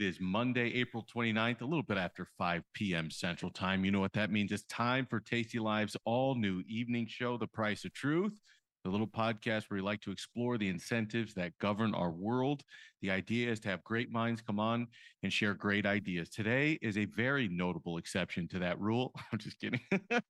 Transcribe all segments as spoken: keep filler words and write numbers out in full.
is Monday, April twenty-ninth, a little bit after five p.m. Central Time. You know what that means. It's time for Tasty Live's all-new evening show, The Price of Truth, the little podcast where we like to explore the incentives that govern our world. The idea is to have great minds come on and share great ideas. Today is a very notable exception to that rule. I'm just kidding.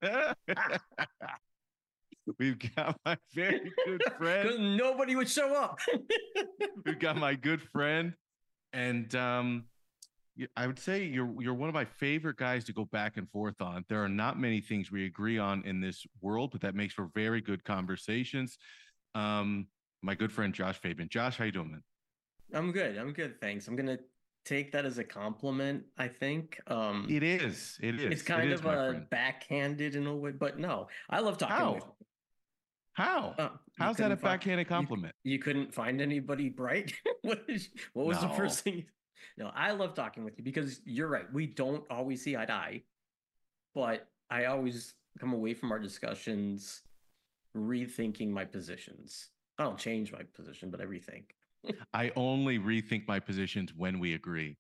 We've got my very good friend. Nobody would show up. We've got my good friend. And um, I would say you're you're one of my favorite guys to go back and forth on. There are not many things we agree on in this world, but that makes for very good conversations. Um, my good friend Josh Fabian. Josh, how you doing, man? I'm good. I'm good. Thanks. I'm gonna take that as a compliment. I think um, it is. It is. It's kind it of is, a backhanded in a way, but no, I love talking how? with you. How? Uh, How's that a backhanded compliment? You, you couldn't find anybody bright? what, is, what was no. the first thing? No, I love talking with you because you're right. We don't always see eye to eye, but I always come away from our discussions rethinking my positions. I don't change my position, but I rethink. I only rethink my positions when we agree.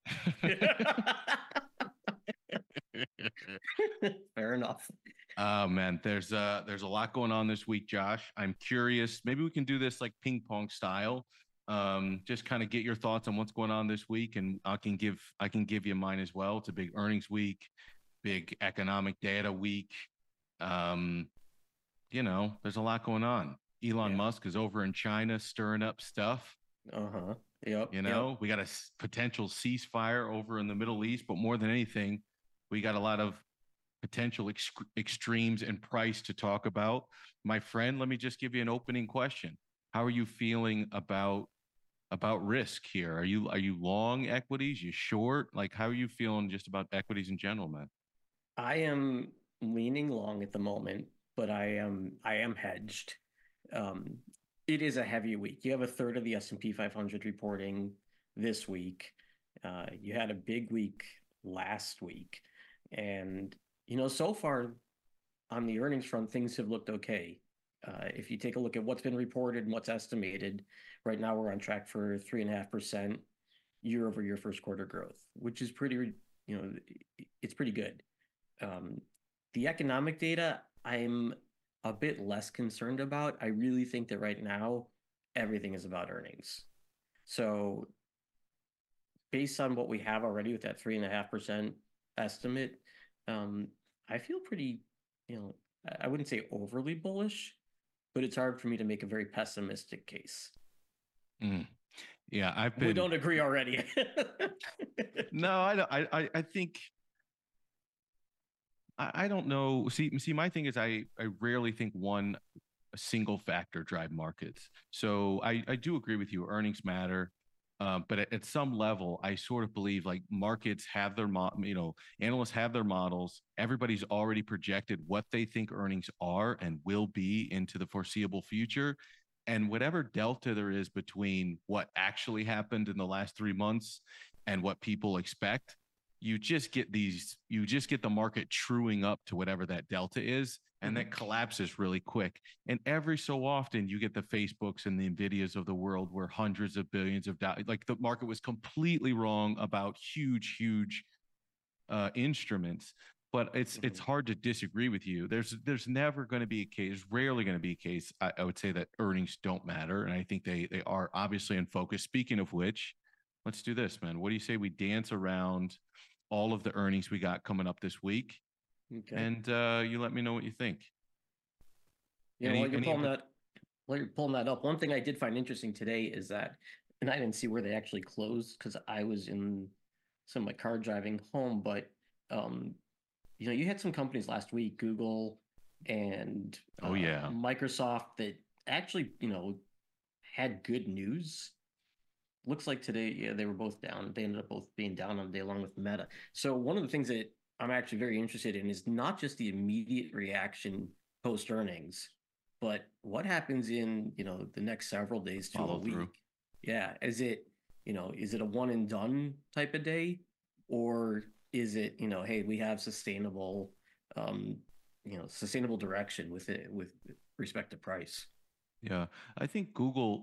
Fair enough. Oh man, there's uh there's a lot going on this week, Josh. I'm curious. Maybe we can do this like ping pong style. Um, just kind of get your thoughts on what's going on this week, and I can give I can give you mine as well. It's a big earnings week, big economic data week. Um, you know, there's a lot going on. Elon yeah. Musk is over in China stirring up stuff. Uh-huh. Yep. You know, yep. we got a potential ceasefire over in the Middle East, but more than anything, we got a lot of potential ex- extremes in price to talk about. My friend, let me just give you an opening question. How are you feeling about about risk here? Are you are you long equities? You short? Like, how are you feeling just about equities in general, man? I am leaning long at the moment, but I am I am hedged. Um, it is a heavy week. You have a third of the S and P five hundred reporting this week. Uh, you had a big week last week, and you know, so far on the earnings front, things have looked okay. Uh, if you take a look at what's been reported and what's estimated, right now we're on track for three and a half percent year over year first quarter growth, which is pretty, you know, it's pretty good. Um, the economic data, I'm a bit less concerned about. I really think that right now everything is about earnings. So based on what we have already with that three and a half percent estimate, um, I feel pretty, you know, I wouldn't say overly bullish, but it's hard for me to make a very pessimistic case. Mm. Yeah, I've been. We don't agree already. No, I, I, I think. I, I don't know. See, see, my thing is, I, I rarely think one a single factor drive markets. So I, I do agree with you. Earnings matter. Uh, but at, at some level, I sort of believe like markets have their, mo- you know, analysts have their models. Everybody's already projected what they think earnings are and will be into the foreseeable future. And whatever delta there is between what actually happened in the last three months and what people expect, you just get these, you just get the market truing up to whatever that delta is. And that collapses really quick. And every so often you get the Facebooks and the Nvidias of the world where hundreds of billions of dollars, like the market was completely wrong about huge, huge uh, instruments. But it's mm-hmm. it's hard to disagree with you. There's there's never going to be a case, rarely going to be a case, I, I would say, that earnings don't matter. And I think they they are obviously in focus. Speaking of which, let's do this, man. What do you say we dance around all of the earnings we got coming up this week? Okay. And uh, you let me know what you think. Yeah, any, while you're pulling that, while you're pulling that up, one thing I did find interesting today is that, and I didn't see where they actually closed because I was in some of my car driving home, but um, you know, you had some companies last week, Google and oh uh, yeah, Microsoft, that actually, you know, had good news. Looks like today, yeah, they were both down. They ended up both being down on the day along with Meta. So one of the things that I'm actually very interested in is not just the immediate reaction post earnings, but what happens in, you know, the next several days to Follow a week. Through. Yeah. Is it, you know, is it a one and done type of day? Or is it, you know, hey, we have sustainable, um, you know, sustainable direction with it with respect to price? Yeah. I think Google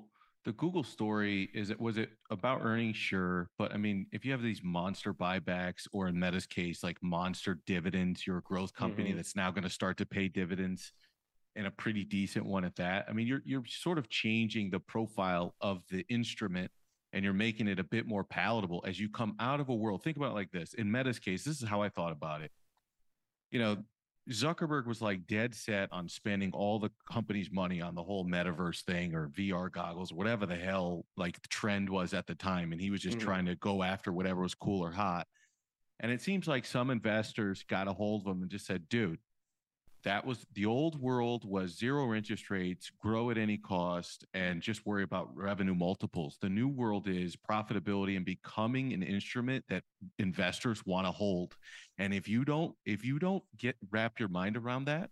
The Google story is it was it about earnings? Sure. But I mean, if you have these monster buybacks or in Meta's case, like monster dividends, you're a growth company Hmm. that's now going to start to pay dividends and a pretty decent one at that. I mean, you're you're sort of changing the profile of the instrument and you're making it a bit more palatable as you come out of a world. Think about it like this. In Meta's case, this is how I thought about it. You know, Zuckerberg was like dead set on spending all the company's money on the whole metaverse thing or V R goggles, whatever the hell like the trend was at the time. And he was just Hmm. trying to go after whatever was cool or hot. And it seems like some investors got a hold of him and just said, dude, that was the old world was zero interest rates, grow at any cost, and just worry about revenue multiples. The new world is profitability and becoming an instrument that investors want to hold. And if you don't, if you don't get wrap your mind around that,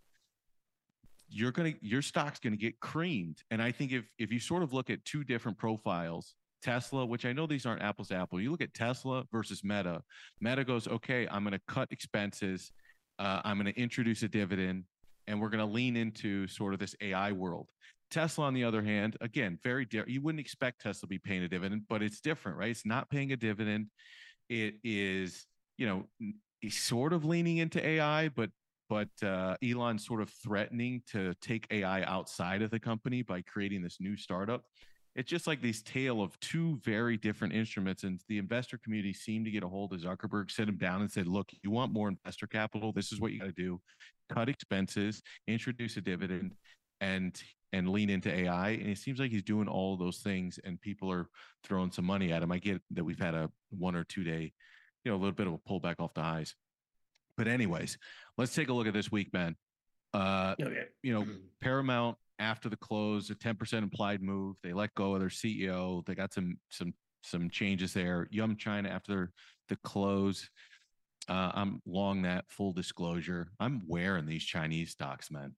you're gonna your stock's gonna get creamed. And I think if if you sort of look at two different profiles, Tesla, which I know these aren't apples to apple, you look at Tesla versus Meta. Meta goes, okay, I'm gonna cut expenses, uh, I'm gonna introduce a dividend, and we're gonna lean into sort of this A I world. Tesla, on the other hand, again, very different. You wouldn't expect Tesla to be paying a dividend, but it's different, right? It's not paying a dividend. It is, you know, he's sort of leaning into A I, but but uh, Elon's sort of threatening to take A I outside of the company by creating this new startup. It's just like this tale of two very different instruments, and the investor community seemed to get a hold of Zuckerberg, sit him down, and said, "Look, you want more investor capital? This is what you got to do: cut expenses, introduce a dividend, and and lean into A I." And it seems like he's doing all of those things, and people are throwing some money at him. I get that we've had a one or two day, you know, a little bit of a pullback off the highs. But anyways, let's take a look at this week, man. Uh, Okay. you know, Paramount after the close, a ten percent implied move. They let go of their C E O. They got some some some changes there. Yum China after the close. Uh, I'm long that full disclosure. I'm wearing these Chinese stocks, man.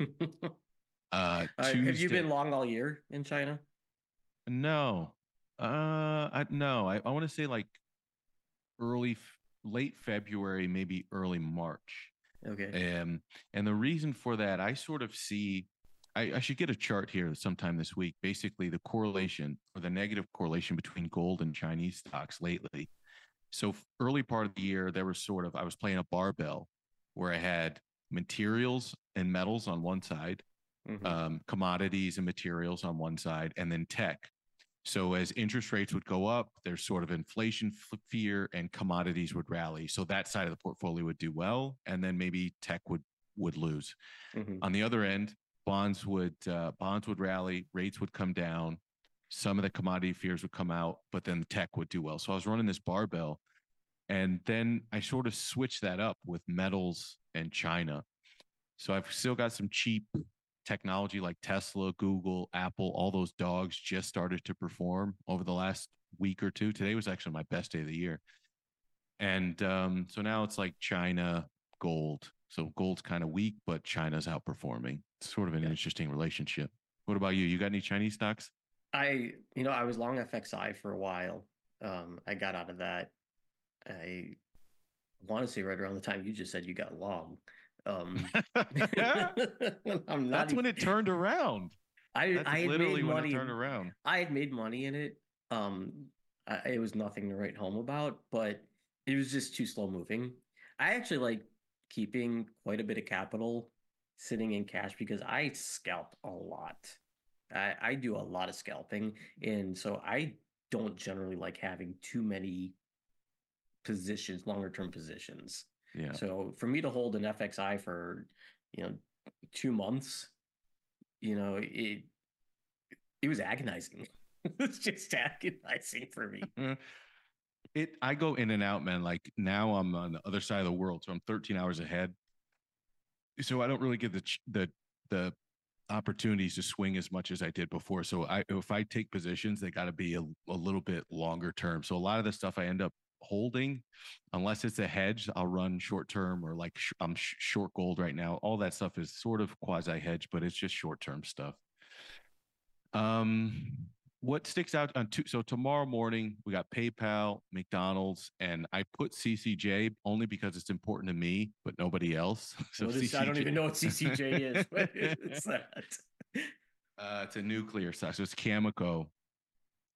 Uh, Uh, have you Tuesday. been long all year in China? No. Uh, I, no. I, I want to say like early, late February, maybe early March. Okay. Um, and the reason for that, I sort of see, I, I should get a chart here sometime this week. Basically, the correlation or the negative correlation between gold and Chinese stocks lately. So early part of the year, there was sort of I was playing a barbell where I had materials and metals on one side, Hmm. um, commodities and materials on one side, and then tech. So as interest rates would go up, there's sort of inflation fear and commodities would rally. So that side of the portfolio would do well, and then maybe tech would would lose. Hmm. On the other end, bonds would uh, bonds would rally, rates would come down, some of the commodity fears would come out, but then tech would do well. So I was running this barbell, and then I sort of switched that up with metals and China. So I've still got some cheap technology like Tesla, Google, Apple, all those dogs just started to perform over the last week or two. Today was actually my best day of the year. And um, so now it's like China, gold. So gold's kind of weak, but China's outperforming. It's sort of an Yeah. interesting relationship. What about you? You got any Chinese stocks? I, you know, I was long F X I for a while. Um, I got out of that. I want to say right around the time you just said you got long. Um, I'm not That's when even, it turned around. I That's I had made literally when it money. turned around. I had made money in it. Um, I, it was nothing to write home about, but it was just too slow moving. I actually like keeping quite a bit of capital sitting in cash because I scalp a lot. I, I do a lot of scalping, and so I don't generally like having too many positions, longer term positions. Yeah. So for me to hold an F X I for, you know, two months, you know, it it was agonizing. It's just agonizing for me. It I go in and out, man. Like now I'm on the other side of the world, so I'm thirteen hours ahead. So I don't really get the the the opportunities to swing as much as I did before. So I if I take positions, they got to be a, a little bit longer term. So a lot of the stuff I end up holding, unless it's a hedge, I'll run short term or like sh- I'm sh- short gold right now. All that stuff is sort of quasi hedge, but it's just short term stuff. Um, what sticks out on two? So tomorrow morning we got PayPal, McDonald's, and I put C C J only because it's important to me, but nobody else. So Well, this I don't C C J, even know what C C J is. What is that? uh, it's a nuclear stock, so it's Cameco.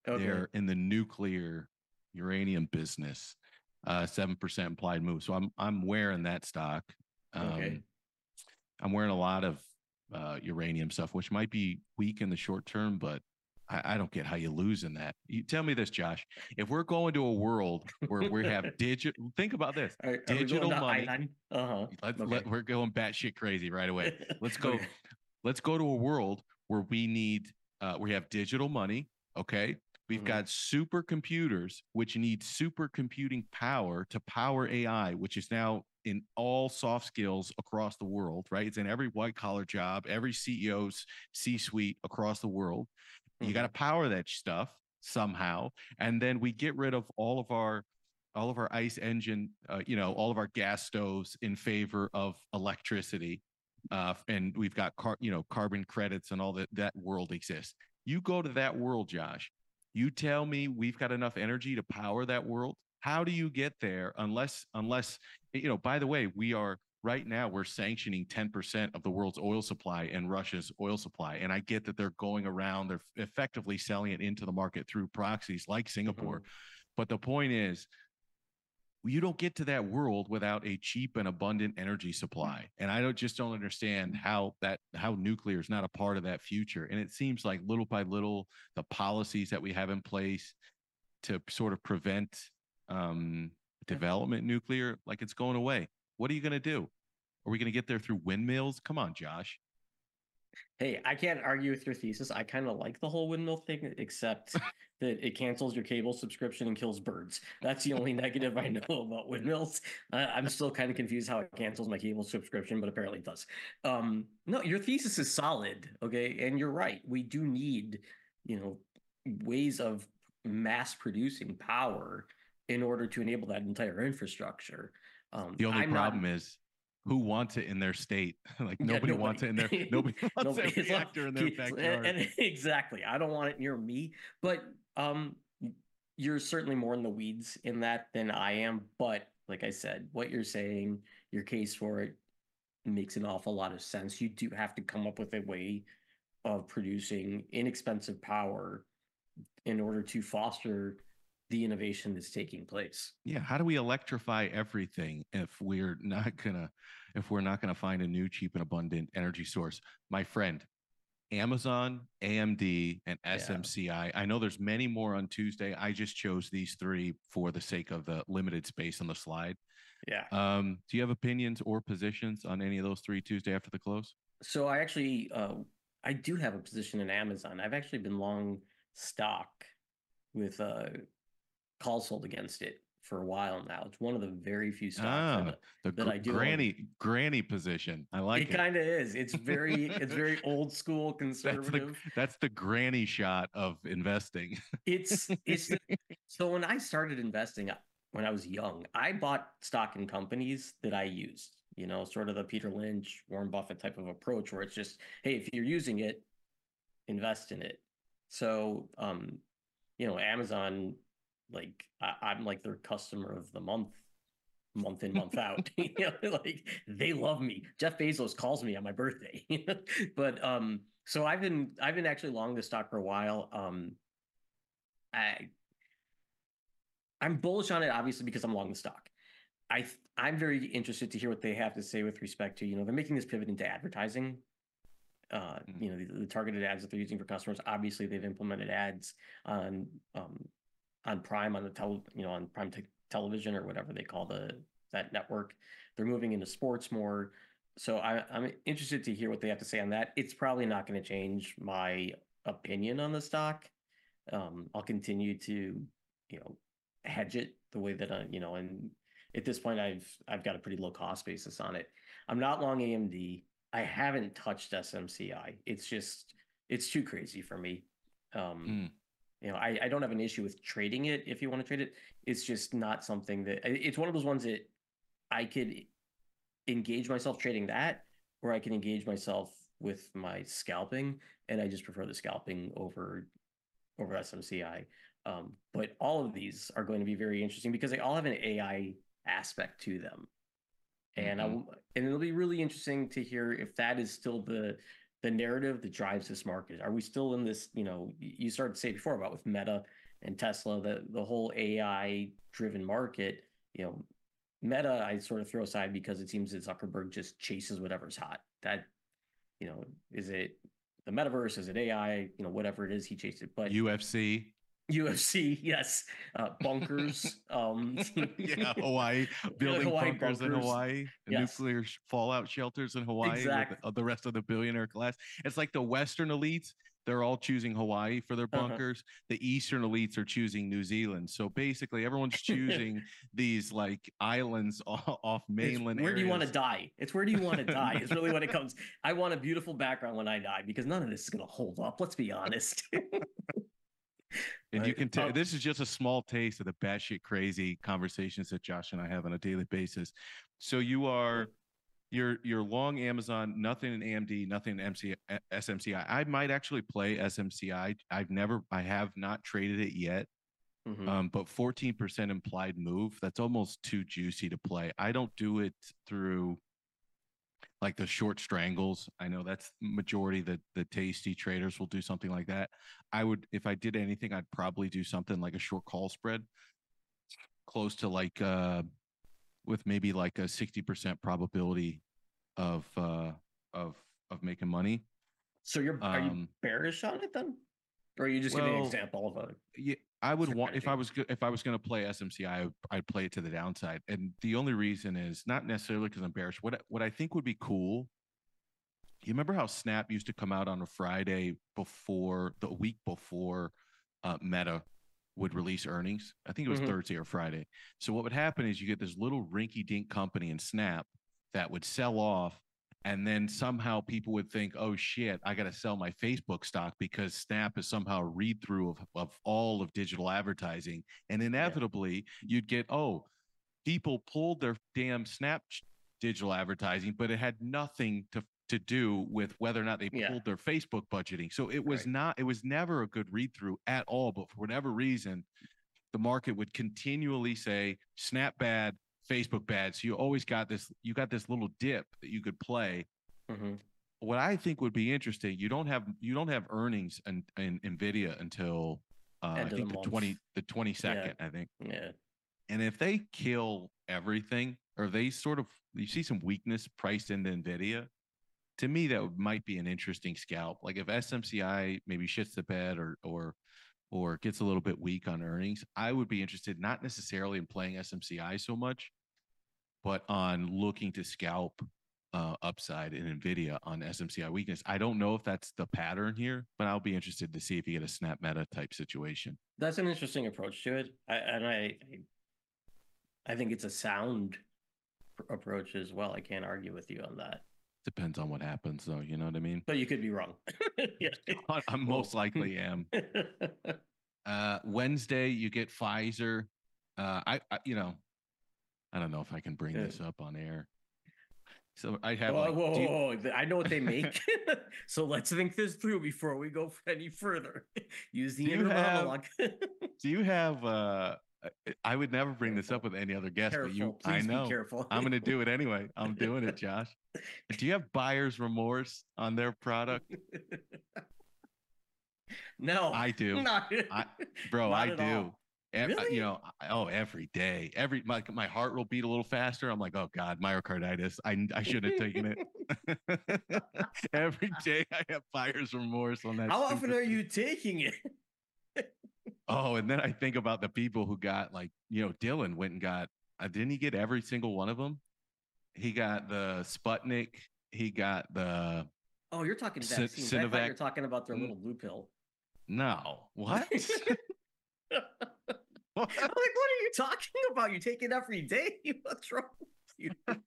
Okay. They're in the nuclear uranium business, uh, seven percent implied move. So I'm I'm wearing that stock. Um, Okay. I'm wearing a lot of uh, uranium stuff, which might be weak in the short term, but I, I don't get how you lose in that. You tell me this, Josh. If we're going to a world where we have digital, think about this: Are, are we going digital to money. Ivan? Uh-huh. Let, let Okay. we're going batshit crazy right away. Let's go. Okay. Let's go to a world where we need uh, we have digital money. Okay, we've Hmm. got supercomputers which need supercomputing power to power A I, which is now in all soft skills across the world. Right, it's in every white collar job, every C E O's C suite across the world. You got to Hmm. power that stuff somehow, and then we get rid of all of our all of our ice engine, uh, you know, all of our gas stoves in favor of electricity, uh, and we've got car, you know, carbon credits and all that. That world exists. You go to that world, Josh. You tell me we've got enough energy to power that world. How do you get there unless unless you know? By the way, we are right now we're sanctioning ten percent of the world's oil supply and Russia's oil supply. And I get that they're going around, they're effectively selling it into the market through proxies like Singapore. Hmm. But the point is, you don't get to that world without a cheap and abundant energy supply. And I don't just don't understand how that how nuclear is not a part of that future. And it seems like little by little, the policies that we have in place to sort of prevent um, development nuclear, like it's going away. What are you going to do? Are we going to get there through windmills? Come on, Josh. Hey, I can't argue with your thesis. I kind of like the whole windmill thing, except that it cancels your cable subscription and kills birds. That's the only negative I know about windmills. Uh, I'm still kind of confused how it cancels my cable subscription, but apparently it does. Um, no, your thesis is solid, okay? And you're right. We do need, you know, ways of mass producing power in order to enable that entire infrastructure. Um, The only I'm not. problem is who wants it in their state? Like Yeah, nobody nobody. wants it in their nobody wants Nobody. that It's not, reactor in their and, backyard. and exactly. I don't want it near me. But um, you're certainly more in the weeds in that than I am. But like I said, what you're saying, your case for it makes an awful lot of sense. You do have to come up with a way of producing inexpensive power in order to foster the innovation that's taking place. Yeah, how do we electrify everything if we're not gonna if we're not gonna find a new cheap and abundant energy source? My friend, Amazon, A M D, and Yeah. S M C I. I I know there's many more on Tuesday. I just chose these three for the sake of the limited space on the slide. Yeah. Um, do you have opinions or positions on any of those three Tuesday after the close? So I actually, uh, I do have a position in Amazon. I've actually been long stock with uh, calls sold against it for a while now. It's one of the very few stocks Ah, that the that gr- I do own. granny granny position. I It like it. kind of is. It's very, it's very old school that's the conservative. that's the granny shot of investing. It's it's the, so when I started investing uh, when I was young, I bought stock in companies that I used. You know, sort of the Peter Lynch, Warren Buffett type of approach, where it's just, hey, if you're using it, invest in it. So, um, you know, Amazon, like I, I'm like their customer of the month, month in, month out. You know, like they love me. Jeff Bezos calls me on my birthday. But um, so I've been I've been actually long this stock for a while. Um, I I'm bullish on it, obviously, because I'm long the stock. I I'm very interested to hear what they have to say with respect to, you know, they're making this pivot into advertising. Uh, Mm. you know, the, the targeted ads that they're using for customers. Obviously, they've implemented ads on um, on Prime on the tel, you know, on Prime te- Television or whatever they call the that network. They're moving into sports more. So I, I'm interested to hear what they have to say on that. It's probably not going to change my opinion on the stock. Um, I'll continue to, you know, hedge it the way that I, you know, and at this point I've I've got a pretty low cost basis on it. I'm not long A M D. I haven't touched S M C I. It's just it's too crazy for me. Um, Mm. you know, I, I don't have an issue with trading it if you want to trade it. It's just not something that it's one of those ones that I could engage myself trading that, or I can engage myself with my scalping, and I just prefer the scalping over over S M C I. Um, but all of these are going to be very interesting because they all have an A I aspect to them, and I Mm-hmm. will, and it'll be really interesting to hear if that is still the the narrative that drives this market? Are we still in this, you know, you started to say before about with Meta and Tesla, the the whole A I driven market, you know, Meta I sort of throw aside because it seems that Zuckerberg just chases whatever's hot. That, you know, is it the metaverse? Is it A I? You know, whatever it is, he chases it. But U F C. U F C, yes, uh, bunkers, um, Yeah, Hawaii, building Hawaii bunkers in bunkers, Hawaii, yes, nuclear sh- fallout shelters in Hawaii with exactly. the, the rest of the billionaire class. It's like the Western elites, they're all choosing Hawaii for their Uh-huh. bunkers. The Eastern elites are choosing New Zealand. So basically, everyone's choosing these like islands off, off It's mainland where do you want to areas. die? It's where do you want to die? Is really what it comes. I want a beautiful background when I die because none of this is going to hold up. Let's be honest. And you can tell um, this is just a small taste of the batshit crazy conversations that Josh and I have on a daily basis. So you are you're you're long Amazon, nothing in A M D, nothing in M C, S M C I. I might actually play S M C I. I've never I have not traded it yet. mhm. Um, but fourteen percent implied move, that's almost too juicy to play. I don't do it through like the short strangles. I know that's majority that the tasty traders will do something like that. I would, if I did anything, I'd probably do something like a short call spread, close to like uh with maybe like a sixty percent probability of uh of of making money. So you're are you Um bearish on it then, or are you just giving an well, example of a yeah, I would want if I strategy? was go- if I was going to play S M C I, I'd play it to the downside. And the only reason is not necessarily because I'm bearish. What I- what I think would be cool. You remember how Snap used to come out on a Friday before the week before uh, Meta would release earnings? I think it was Mhm. Thursday or Friday. So what would happen is you get this little rinky-dink company in Snap that would sell off, and then somehow people would think, "Oh shit, I got to sell my Facebook stock because Snap is somehow a read-through of, of all of digital advertising." And Yeah. inevitably, you'd get, "Oh, people pulled their damn Snap digital advertising, but it had nothing to to do with whether or not they Yeah. pulled their Facebook budgeting." So it was Right. not, it was never a good read through at all. But for whatever reason, the market would continually say Snap bad, Facebook bad. So you always got this, you got this little dip that you could play. Mhm. What I think would be interesting, you don't have you don't have earnings in, in Nvidia until uh, I End of the think the month. twenty the Yeah. 22nd, I think. Yeah. And if they kill everything, or they sort of, you see some weakness priced into Nvidia, to me that might be an interesting scalp. Like if S M C I maybe shits the bed or or or gets a little bit weak on earnings, I would be interested not necessarily in playing S M C I so much, but on looking to scalp uh, upside in Nvidia on S M C I weakness. I don't know if that's the pattern here, but I'll be interested to see if you get a snap meta type situation. That's an interesting approach to it. I, and I, I think it's a sound pr- approach as well. I can't argue with you on that. Depends on what happens, though. You know what I mean? But you could be wrong. Yeah. I I most Well, likely am. Uh, Wednesday, you get Pfizer. Uh, I, I, you know, I don't know if I can bring uh, this up on air. So I have whoa, like, whoa, do you, whoa, whoa. I know what they make. So let's think this through before we go any further. Use the do you inner have, monologue. do you have? Uh, I- I would never bring this up Careful. with any other guest, but you, Careful. I Please be know, careful. I'm going to do it anyway. I'm doing it, Josh. Do you have buyer's remorse on their product? No, I do. not, I, bro, not I at do. all. E- You Really? know, I- oh, every day, every my my heart will beat a little faster. I'm like, oh God, myocarditis. I I shouldn't have taken it. Every day I have buyer's remorse on that How often stupid are thing. you taking it? Oh, and then I think about the people who got like, you know, Dylan went and got. Uh, didn't he get every single one of them? He got the Sputnik. He got the Oh, you're talking C- vaccines. I thought you Sinovac. were talking about their N- little blue pill. No, what? I'm What? like, what are you talking about? You take it every day? What's wrong with you?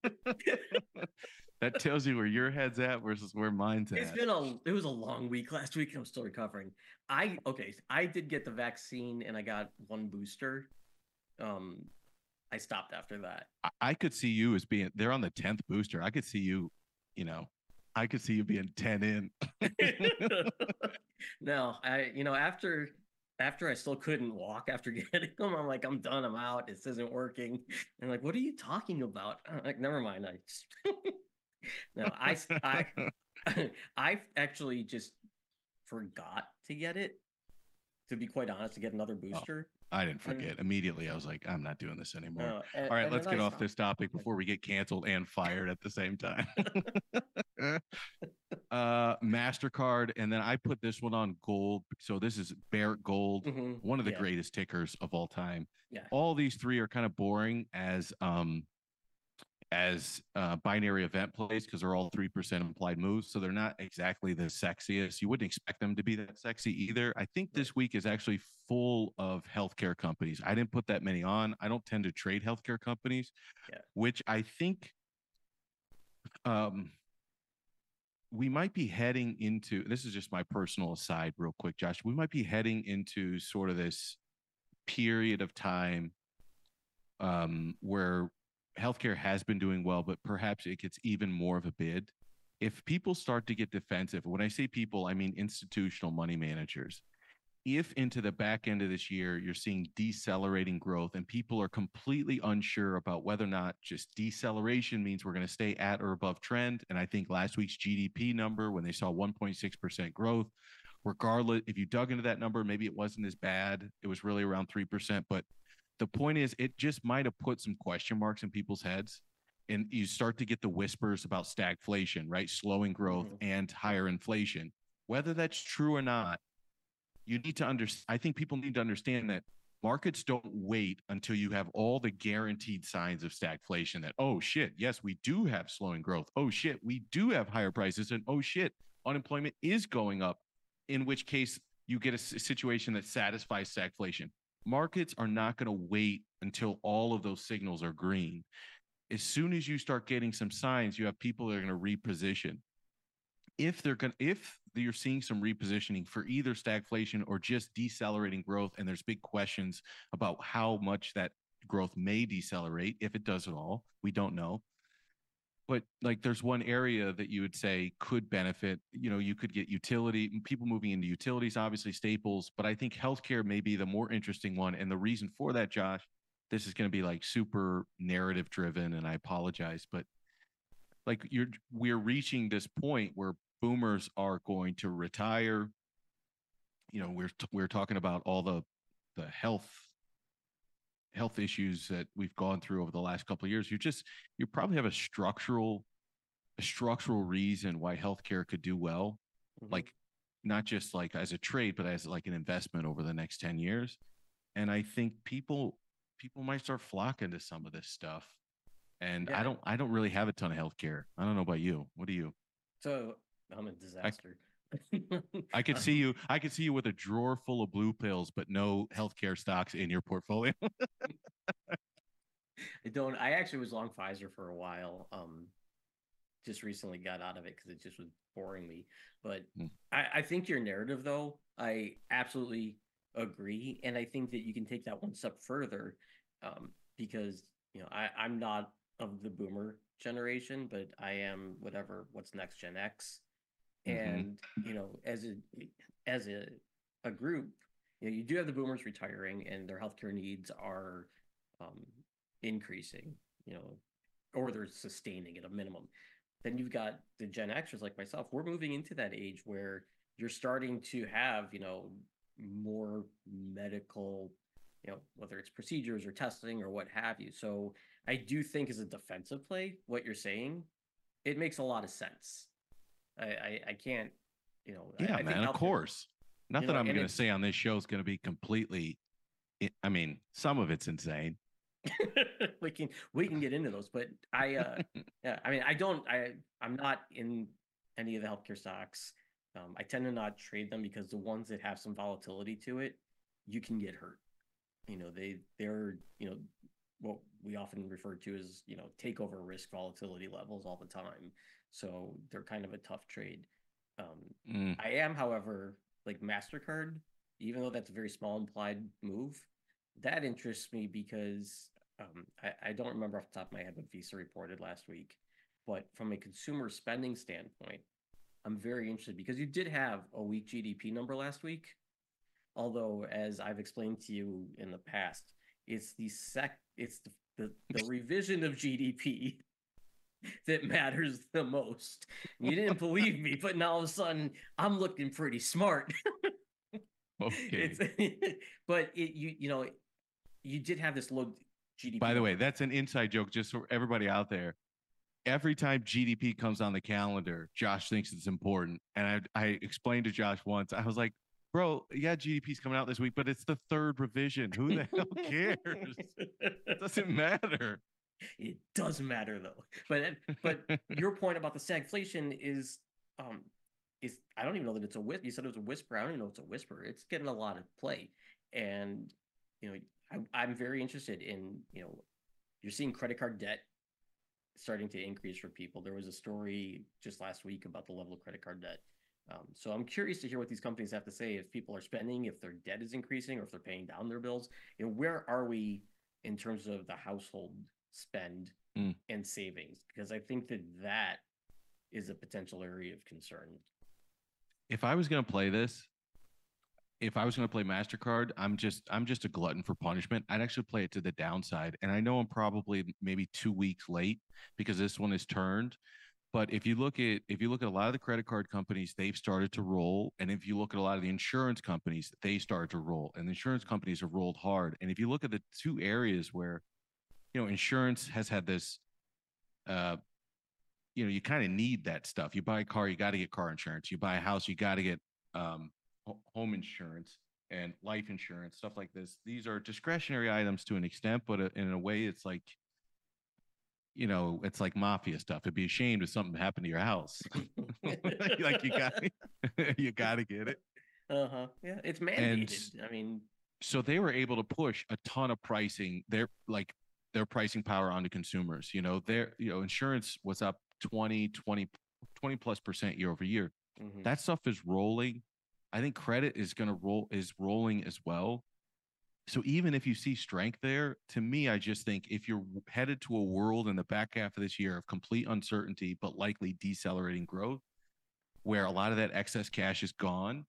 That tells you where your head's at versus where mine's It's at. been a it was a long week last week and I'm still recovering. I okay, I did get the vaccine and I got one booster. Um I stopped after that. I, I could see you as being they're on the tenth booster. I could see you, you know, I could see you being ten in. No, I you know after after I still couldn't walk after getting them, I'm like, I'm done, I'm out. This isn't working. And like, what are you talking about? I'm like, never mind. I just no, I I I actually just forgot to get it, to be quite honest, to get another Oh, booster. I didn't And forget. Immediately, I was like, I'm not doing this anymore. uh, and, All right, and let's then get I off stopped. this topic before we get canceled and fired at the same time. uh, MasterCard, and then I put this one on gold. So this is Barrick Gold, Hmm. one of the Yeah, greatest tickers of all time. yeah, All these three are kind of boring as um as uh, binary event plays because they're all three percent implied moves. So they're not exactly the sexiest. You wouldn't expect them to be that sexy either. I think right. this week is actually full of healthcare companies. I didn't put that many on. I don't tend to trade healthcare companies, Yeah. which I think um, we might be heading into. This is just my personal aside, real quick, Josh. We might be heading into sort of this period of time um, where healthcare has been doing well, but perhaps it gets even more of a bid. If people start to get defensive, when I say people, I mean institutional money managers. If into the back end of this year you're seeing decelerating growth and people are completely unsure about whether or not just deceleration means we're going to stay at or above trend, and I think last week's G D P number, when they saw one point six percent growth, regardless, if you dug into that number, maybe it wasn't as bad. It was really around three percent, but the point is, it just might have put some question marks in people's heads. And you start to get the whispers about stagflation, right? Slowing growth Hmm. and Yeah. higher inflation. Whether that's true or not, you need to understand. I think people need to understand that markets don't wait until you have all the guaranteed signs of stagflation that, oh shit, yes, we do have slowing growth. Oh shit, we do have higher prices. And oh shit, unemployment is going up, in which case you get a situation that satisfies stagflation. Markets are not going to wait until all of those signals are green. As soon as you start getting some signs, you have people that are going to reposition. If they're going to, if you're seeing some repositioning for either stagflation or just decelerating growth, and there's big questions about how much that growth may decelerate, if it does at all, we don't know. But like, there's one area that you would say could benefit. You know, you could get utility people moving into utilities, obviously staples, but I think healthcare may be the more interesting one. And the reason for that, Josh, this is going to be like super narrative driven, and I apologize, but like, you're we're reaching this point where boomers are going to retire. You know, we're we're talking about all the the health health issues that we've gone through over the last couple of years. You just you probably have a structural a structural reason why healthcare could do well, Hmm. like not just like as a trade, but as like an investment over the next ten years. And I think people people might start flocking to some of this stuff. And I Yeah. don't I don't really have a ton of healthcare. I don't know about you. What do you? So I'm a I disaster. I could see Um, you I could see you with a drawer full of blue pills, but no healthcare stocks in your portfolio. I don't. I actually was long Pfizer for a while. Um, just recently got out of it because it just was boring me. But I, I think your narrative, though, I absolutely agree, and I think that you can take that one step further, um, because you know I, I'm not of the boomer generation, but I am whatever what's next Gen X, Mm-hmm. and you know as a as a a group, you know you do have the boomers retiring, and their healthcare needs are um, increasing, you know, or they're sustaining at a minimum. Then you've got the Gen Xers like myself. We're moving into that age where you're starting to have, you know, more medical, you know, whether it's procedures or testing or what have you. So I do think as a defensive play, what you're saying, it makes a lot of sense. I I, I can't, you know, Yeah, I, I think man, of healthcare, course. you Nothing know, I'm and going to it's say on this show is going to be completely, I mean, some of it's insane. we can we can get into those, but I uh yeah, I mean I don't I I'm not in any of the healthcare stocks. Um, I tend to not trade them because the ones that have some volatility to it, you can get hurt. You know, they they're, you know, what we often refer to as, you know, takeover risk volatility levels all the time. So they're kind of a tough trade. Um, Mm, I am, however, like MasterCard, even though that's a very small implied move, that interests me because um, I, I don't remember off the top of my head what Visa reported last week, but from a consumer spending standpoint, I'm very interested because you did have a weak G D P number last week. Although, as I've explained to you in the past, it's the sec, it's the the, the revision of G D P that matters the most. You didn't believe me, but now all of a sudden I'm looking pretty smart. Okay. It's but it you you know you did have this low G D P By the way, number. that's an inside joke just for everybody out there. Every time G D P comes on the calendar, Josh thinks it's important. And I, I explained to Josh once, I was like, bro, yeah, G D P's coming out this week, but it's the third revision. Who the hell cares? It doesn't matter. It does matter though. But but your point about the stagflation is um is I don't even know that it's a whisper. You said it was a whisper. I don't even know it's a whisper. It's getting a lot of play. And you know, I, I'm very interested in, you know, you're seeing credit card debt starting to increase for people. There was a story just last week about the level of credit card debt. Um, so I'm curious to hear what these companies have to say if people are spending, if their debt is increasing, or if they're paying down their bills. You know, where are we in terms of the household spend mm. and savings? Because I think that that is a potential area of concern. If I was going to play this, if I was going to play MasterCard, I'm just I'm just a glutton for punishment. I'd actually play it to the downside. And I know I'm probably maybe two weeks late because this one is turned. But if you look at if you look at a lot of the credit card companies, they've started to roll. And if you look at a lot of the insurance companies, they started to roll. And the insurance companies have rolled hard. And if you look at the two areas where, you know, insurance has had this uh you know, you kind of need that stuff. You buy a car, you got to get car insurance. You buy a house, you got to get um home insurance and life insurance, stuff like this. These are discretionary items to an extent, but in a way, it's like, you know, it's like mafia stuff. It'd be a shame if something happened to your house. Like you got, you got to get it. Uh huh. Yeah, it's mandated. And I mean, so they were able to push a ton of pricing. They're like their pricing power onto consumers. You know, their you know insurance was up twenty, twenty, twenty plus percent year over year. Mm-hmm. That stuff is rolling. I think credit is going to roll is rolling as well. So even if you see strength there, to me, I just think if you're headed to a world in the back half of this year of complete uncertainty, but likely decelerating growth, where a lot of that excess cash is gone,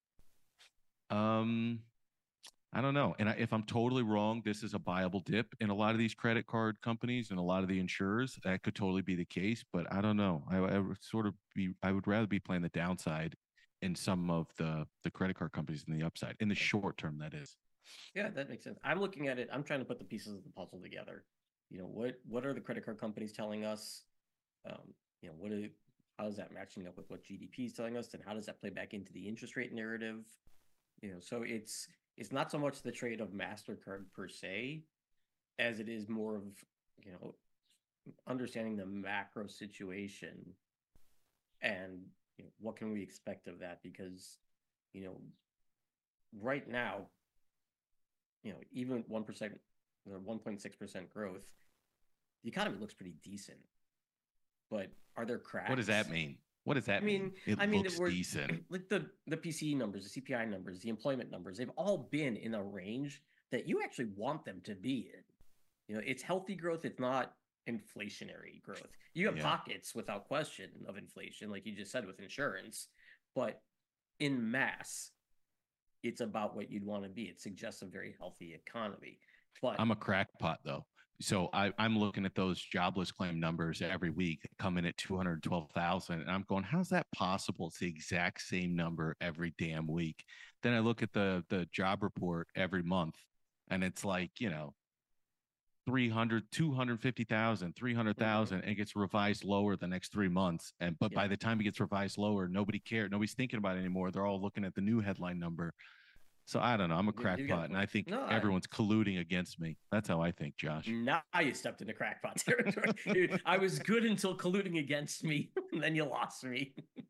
um, I don't know. And I, if I'm totally wrong, this is a buyable dip in a lot of these credit card companies and a lot of the insurers. That could totally be the case, but I don't know. I, I would sort of be, I would rather be playing the downside in some of the the credit card companies in the upside in the short term. That is. Yeah, that makes sense. I'm looking at it. I'm trying to put the pieces of the puzzle together. You know, what what are the credit card companies telling us? Um, you know, what are how is that matching up with what G D P is telling us, and how does that play back into the interest rate narrative? You know, so it's it's not so much the trade of MasterCard per se, as it is more of, you know, understanding the macro situation and, you know, what can we expect of that? Because, you know, right now, you know, even one percent or one point six percent growth, the economy looks pretty decent. But are there cracks? What does that mean? What does that I mean? mean? It I mean, looks we're, decent. Like the the P C E numbers, the C P I numbers, the employment numbers, they've all been in a range that you actually want them to be in. You know, it's healthy growth. It's not inflationary growth. You have yeah. pockets without question of inflation, like you just said with insurance, but in mass, it's about what you'd want to be. It suggests a very healthy economy. But I'm a crackpot though. So I, I'm looking at those jobless claim numbers every week coming at two hundred twelve thousand. And I'm going, how's that possible? It's the exact same number every damn week. Then I look at the the job report every month and it's like, you know, three hundred, two hundred fifty thousand, three hundred thousand, mm-hmm. and it gets revised lower the next three months. And but yeah. by the time it gets revised lower, nobody cared. Nobody's thinking about it anymore. They're all looking at the new headline number. So I don't know. I'm a crackpot, and I think no, everyone's I, colluding against me. That's how I think, Josh. Now you stepped into crackpot territory. Dude, I was good until colluding against me, and then you lost me.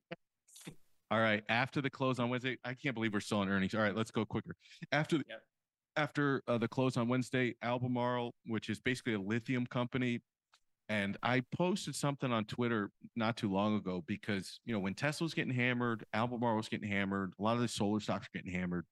All right. After the close on Wednesday, I can't believe we're still on earnings. All right, let's go quicker. After the, yep. after uh, the close on Wednesday, Albemarle, which is basically a lithium company, and I posted something on Twitter not too long ago because, you know, when Tesla's getting hammered, Albemarle was getting hammered, a lot of the solar stocks are getting hammered.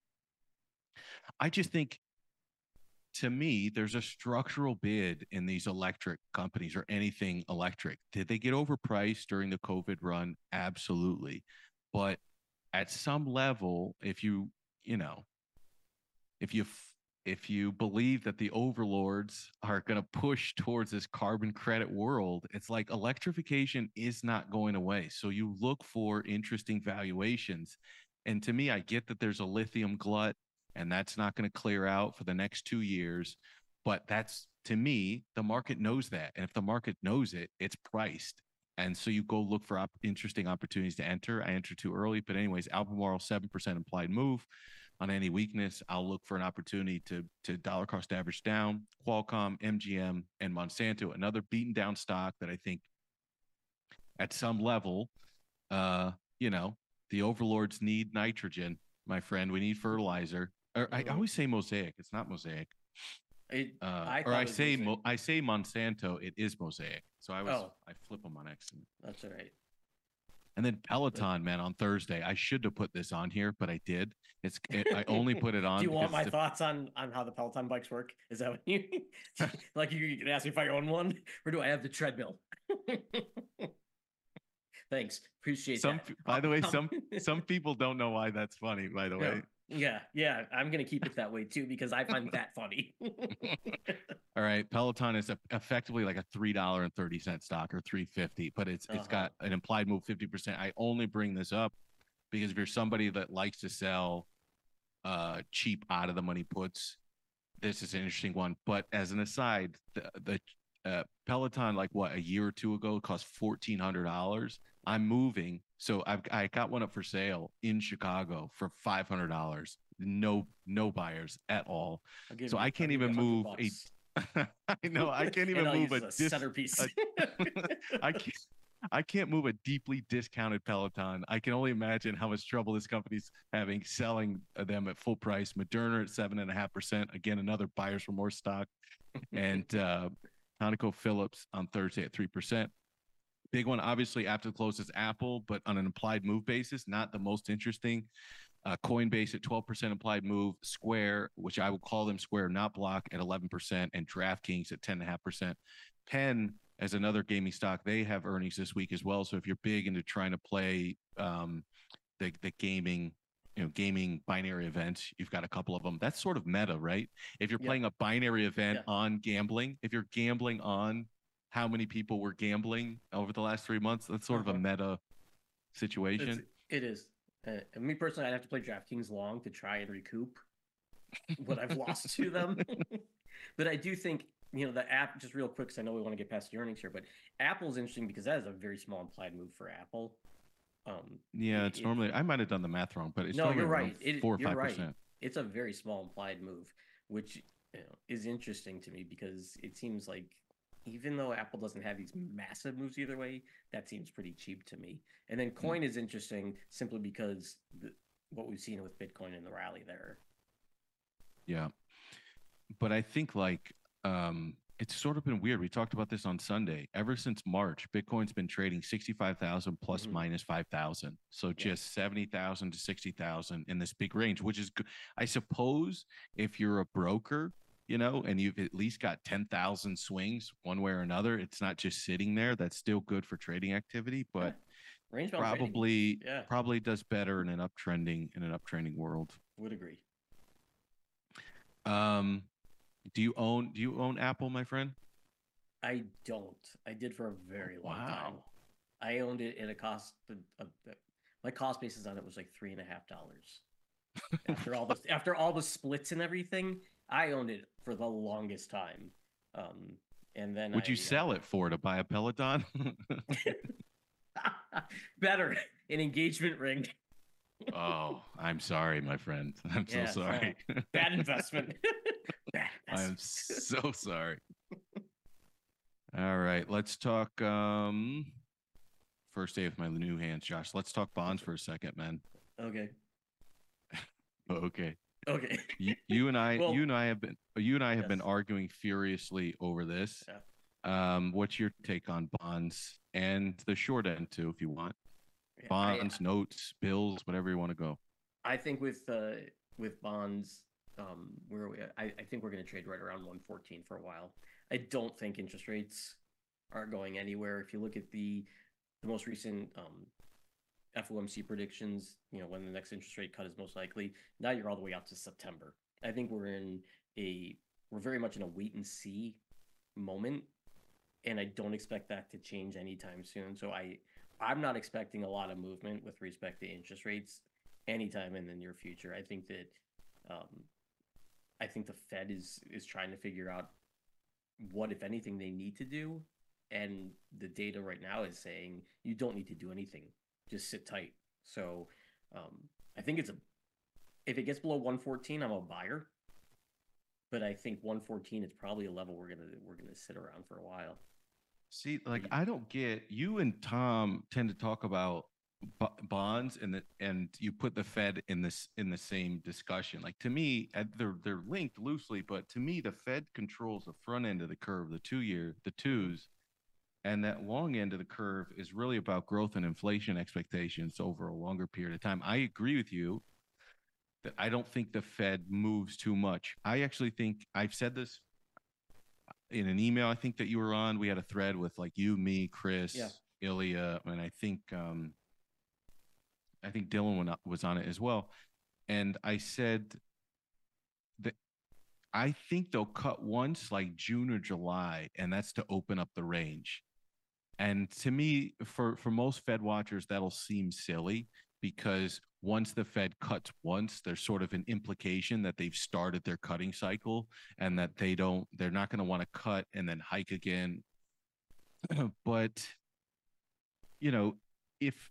I just think, to me, there's a structural bid in these electric companies or anything electric. Did they get overpriced during the COVID run? Absolutely. But at some level, if you, you know, if you f- if you believe that the overlords are going to push towards this carbon credit world, it's like electrification is not going away. So you look for interesting valuations. And to me, I get that there's a lithium glut and that's not going to clear out for the next two years. But that's, to me, the market knows that. And if the market knows it, it's priced. And so you go look for op- interesting opportunities to enter. I entered too early, but anyways, Albemarle seven percent implied move. On any weakness, I'll look for an opportunity to to dollar cost average down. Qualcomm, M G M, and Monsanto, another beaten down stock that I think at some level, uh, you know, the overlords need nitrogen, my friend. We need fertilizer. Or I Mhm. always say Mosaic. It's not Mosaic. It, Uh, I or thought I it was say Mosaic. Mo- I say Monsanto. It is Mosaic. So I was Oh, I flip them on accident. that's all right. And then But Peloton, man, on Thursday. I should have put this on here, but I did. It's it, I only put it do on you want because my the, thoughts on on how the Peloton bikes work? Is that what you like? You, you can ask me if I own one, or do I have the treadmill? Thanks, appreciate some that. by the way, Um, some some people don't know why that's funny, by the yeah, way. yeah, yeah. I'm gonna keep it that way too because I find that funny. All right, Peloton is a, effectively like a three dollar and thirty cent stock or three fifty, but it's it's Uh-huh. got an implied move fifty percent. I only bring this up because if you're somebody that likes to sell uh cheap out of the money puts, this is an interesting one. But as an aside, the, the uh, Peloton, like what, a year or two ago, cost fourteen hundred dollars. I'm moving, so I've I got one up for sale in Chicago for five hundred dollars. No, no buyers at all. I'll give So you. I I'll can't give you a even hundred move a. bucks, I know I can't and even I'll move use a a dis. centerpiece. A, I can't. I can't move a deeply discounted Peloton. I can only imagine how much trouble this company's having selling them at full price. Moderna at seven and a half percent. Again, another buyers for more stock. And uh, ConocoPhillips on Thursday at three percent. Big one, obviously, after the close is Apple, but on an implied move basis, not the most interesting. Uh, Coinbase at twelve percent implied move. Square, which I would call them Square, not Block, at eleven percent, and DraftKings at ten point five percent. Penn, as another gaming stock, they have earnings this week as well. So if you're big into trying to play um, the the gaming, you know, gaming binary events, you've got a couple of them. That's sort of meta, right? If you're Yeah, playing a binary event yeah. on gambling, if you're gambling on how many people were gambling over the last three months, that's sort of a Uh-huh. meta It's situation. it is. Uh, and me personally, I'd have to play DraftKings long to try and recoup what I've lost to them. But I do think, you know, the app, just real quick, because I know we want to get past the earnings here, but Apple's interesting because that is a very small implied move for Apple. Um, Yeah, it, it's it's normally I might have done the math wrong, but it's no, normally you're around right. It, four or you're five right. percent. It's a very small implied move, which, you know, is interesting to me because it seems like even though Apple doesn't have these massive moves either way, that seems pretty cheap to me. And then Mm, Coin is interesting simply because the, what we've seen with Bitcoin in the rally there. yeah, but I think like um, it's sort of been weird. We talked about this on Sunday. Ever since March, Bitcoin's been trading sixty-five thousand plus Mm-hmm. minus five thousand. So Yeah. just seventy thousand to sixty thousand in this big range, which is good. I suppose if you're a broker, you know, and you've at least got ten thousand swings one way or another, it's not just sitting there. That's still good for trading activity, Yeah. but Range bound trading. probably Yeah. probably does better in an uptrending in an uptrending world. Would agree. Um, do you own do you own Apple, my friend? I don't. I did for a very long time. Wow. I owned it at a cost. Of, of, my cost basis on it was like three and a half dollars. After all the after all the splits and everything, I owned it for the longest time. Um, and then Would I you sell uh, it for to buy a Peloton? better an engagement ring. Oh, I'm sorry, my friend. I'm so Yeah, sorry. uh, bad investment. Bad I am investment. so sorry. All right, let's talk um first day with my new hands, Josh. Let's talk bonds for a second, man. Okay. Okay. Okay. You, you and I, Well, you and I have been, you and I have yes. been arguing furiously over this. Yeah. Um, what's your take on bonds and the short end too, if you want? Yeah, Bonds, I, notes, bills, whatever you want to go. I think with uh with bonds, um, where are we at? I, I think we're going to trade right around one fourteen for a while. I don't think interest rates are going anywhere. If you look at the the most recent um, F O M C predictions, you know, when the next interest rate cut is most likely, now you're all the way out to September. I think we're in a we're very much in a wait and see moment, and I don't expect that to change anytime soon. So I I'm not expecting a lot of movement with respect to interest rates anytime in the near future. I think that um, I think the Fed is is trying to figure out what, if anything, they need to do, and the data right now is saying you don't need to do anything, just sit tight. So um, I think it's a if it gets below one fourteen, I'm a buyer, but I think one fourteen is probably a level we're gonna we're gonna sit around for a while. See, like I don't get you and Tom tend to talk about b- bonds and the, and you put the Fed in this in the same discussion. Like to me, uh, they're they're linked loosely, but to me, the Fed controls the front end of the curve, the two year, the twos, and that long end of the curve is really about growth and inflation expectations over a longer period of time. I agree with you that I don't think the Fed moves too much. I actually think I've said this in an email I think that you were on. We had a thread with like you, me, Yeah. Chris, Ilya, and I think um I think Dylan was on it as well. And I said that I think they'll cut once like June or July, and that's to open up the range. And to me, for for most Fed watchers, that'll seem silly because once the Fed cuts once, there's sort of an implication that they've started their cutting cycle and that they don't, they're not going to want to cut and then hike again. But, you know, if,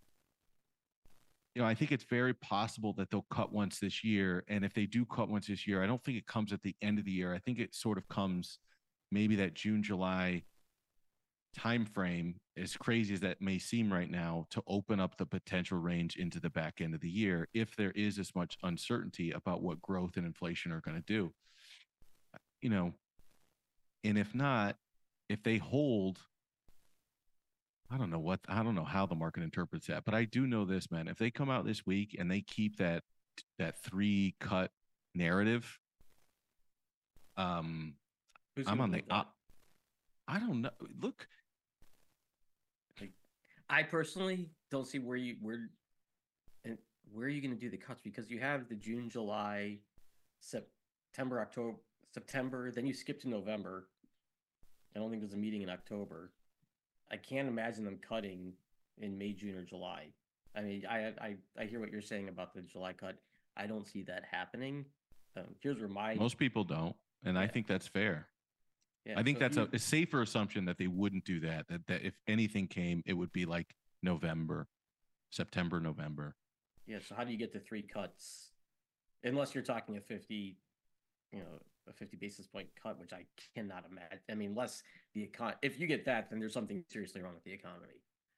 you know, I think it's very possible that they'll cut once this year. And if they do cut once this year, I don't think it comes at the end of the year. I think it sort of comes maybe that June, July time frame, as crazy as that may seem right now, to open up the potential range into the back end of the year if there is as much uncertainty about what growth and inflation are going to do. You know, and if not, if they hold, I don't know what I don't know how the market interprets that, but I do know this, man. If they come out this week and they keep that that three cut narrative, um, Who's I'm gonna on the. believe I, that? I don't know. Look, Like, I personally don't see where you where and where are you going to do the cuts, because you have the June, July, September, October, September, then you skip to November. I don't think there's a meeting in October. I can't imagine them cutting in May, June, or July. I mean, I I I hear what you're saying about the July cut. I don't see that happening. Um, here's where my most people don't, and I yeah think that's fair. yeah. I think So that's a, here a safer assumption that they wouldn't do that. That that if anything came, it would be like November, September, November. yeah. So how do you get to three cuts unless you're talking a fifty, you know, a fifty basis point cut, which I cannot imagine. I mean, unless the econ if you get that, then there's something seriously wrong with the economy.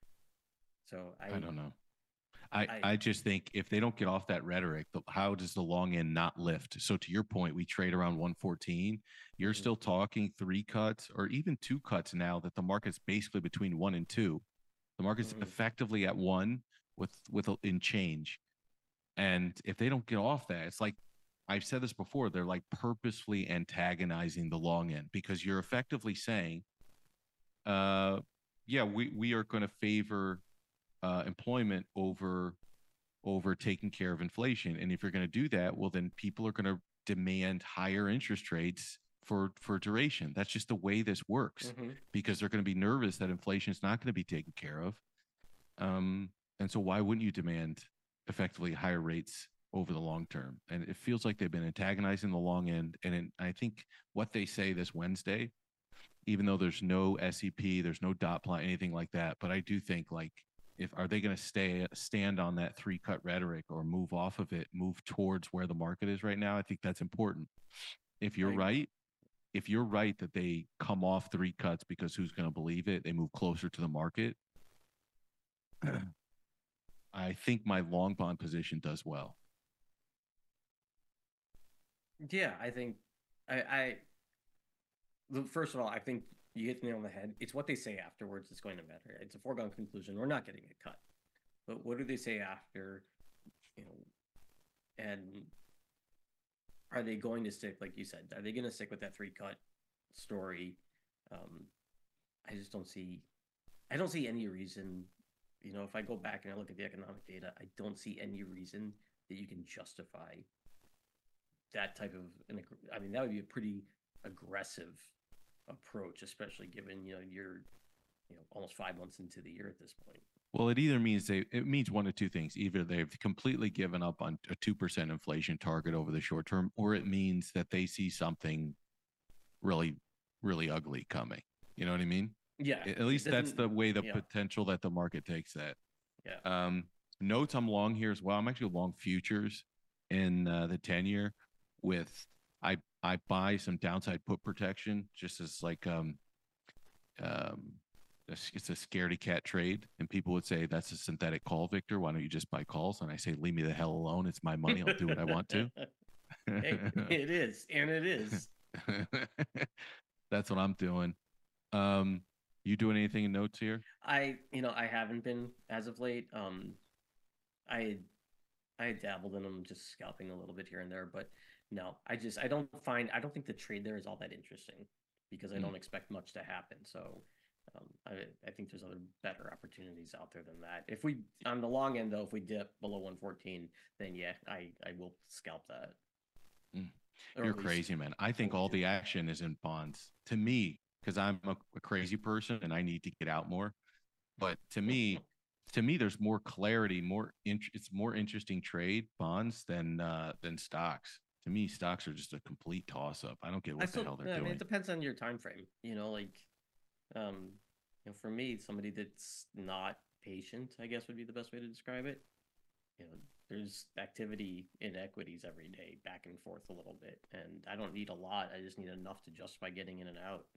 So I I don't know. I I I just think if they don't get off that rhetoric, how does the long end not lift? So to your point, we trade around one fourteen. You're mhm, still talking three cuts or even two cuts now that the market's basically between one and two. The market's mhm. effectively at one with with a, in change. And if they don't get off that, it's like I've said this before, they're like purposefully antagonizing the long end because you're effectively saying, uh, yeah, we, we are going to favor uh, employment over over taking care of inflation. And if you're going to do that, well, then people are going to demand higher interest rates for for duration. That's just the way this works Mhm. because they're going to be nervous that inflation is not going to be taken care of. Um, and so why wouldn't you demand effectively higher rates over the long term? And it feels like they've been antagonizing the long end. And in, I think what they say this Wednesday, even though there's no S E P, there's no dot plot, anything like that. But I do think like if are they going to stay stand on that three cut rhetoric or move off of it, move towards where the market is right now? I think that's important. If you're I right, if you're right that they come off three cuts because who's going to believe it? They move closer to the market. I think my long bond position does well. yeah, I think I I first of all, I think you hit the nail on the head. It's what they say afterwards that's going to matter. It's a foregone conclusion. We're not getting a cut. But what do they say after? You know, and are they going to stick, like you said, are they going to stick with that three cut story? Um, I just don't see, I don't see any reason. You know, if I go back and I look at the economic data, I don't see any reason that you can justify that type of an, I mean, that would be a pretty aggressive approach, especially given, you know, you're, you know, almost five months into the year at this point. Well, it either means they it means one of two things. Either they've completely given up on a two percent inflation target over the short term, or it means that they see something really, really ugly coming. You know what I mean? Yeah. At least that's the way the yeah. potential that the market takes that. Yeah. Um, notes I'm long here as well. I'm actually long futures in uh, the ten year with I I buy some downside put protection just as like um um it's a scaredy cat trade, and people would say that's a synthetic call, Victor. Why don't you just buy calls? And I say, leave me the hell alone. It's my money. I'll do what I want to. Hey, it is, and it is. That's what I'm doing. Um, you doing anything in notes here? I, you know, I haven't been as of late. Um, I, I dabbled in them, just scalping a little bit here and there, but no, I just, I don't find, I don't think the trade there is all that interesting because I Mm. don't expect much to happen. So, um, I, I think there's other better opportunities out there than that. If we, on the long end though, if we dip below one fourteen, then yeah, I, I will scalp that. Mm. Or You're at least crazy, man. I think hold all to. the action is in bonds. To me, because I'm a, a crazy person and I need to get out more. But to me, to me, there's more clarity, more int- it's more interesting trade bonds than uh, than stocks. To me, stocks are just a complete toss up. I don't get I what the still, hell they're I mean, doing. it depends on your time frame. You know, like, um, you know, for me, somebody that's not patient, I guess would be the best way to describe it. You know, there's activity in equities every day, back and forth a little bit, and I don't need a lot. I just need enough to justify getting in and out.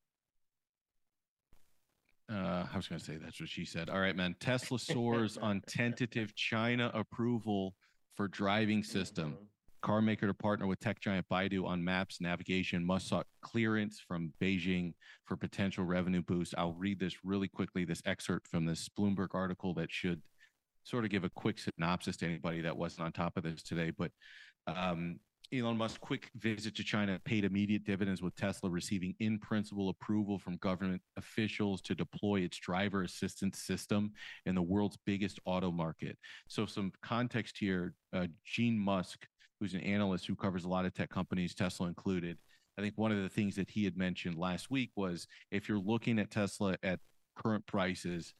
Uh, I was going to say that's what she said. All right, man. Tesla soars on tentative China approval for driving system. Mhm. Car maker to partner with tech giant Baidu on maps navigation must sought clearance from Beijing for potential revenue boost. I'll read this really quickly. This excerpt from this Bloomberg article that should sort of give a quick synopsis to anybody that wasn't on top of this today. But um, Elon Musk's quick visit to China paid immediate dividends, with Tesla receiving in principle approval from government officials to deploy its driver assistance system in the world's biggest auto market. So, some context here: uh, Gene Musk, who's an analyst who covers a lot of tech companies, Tesla included. I think one of the things that he had mentioned last week was if you're looking at Tesla at current prices,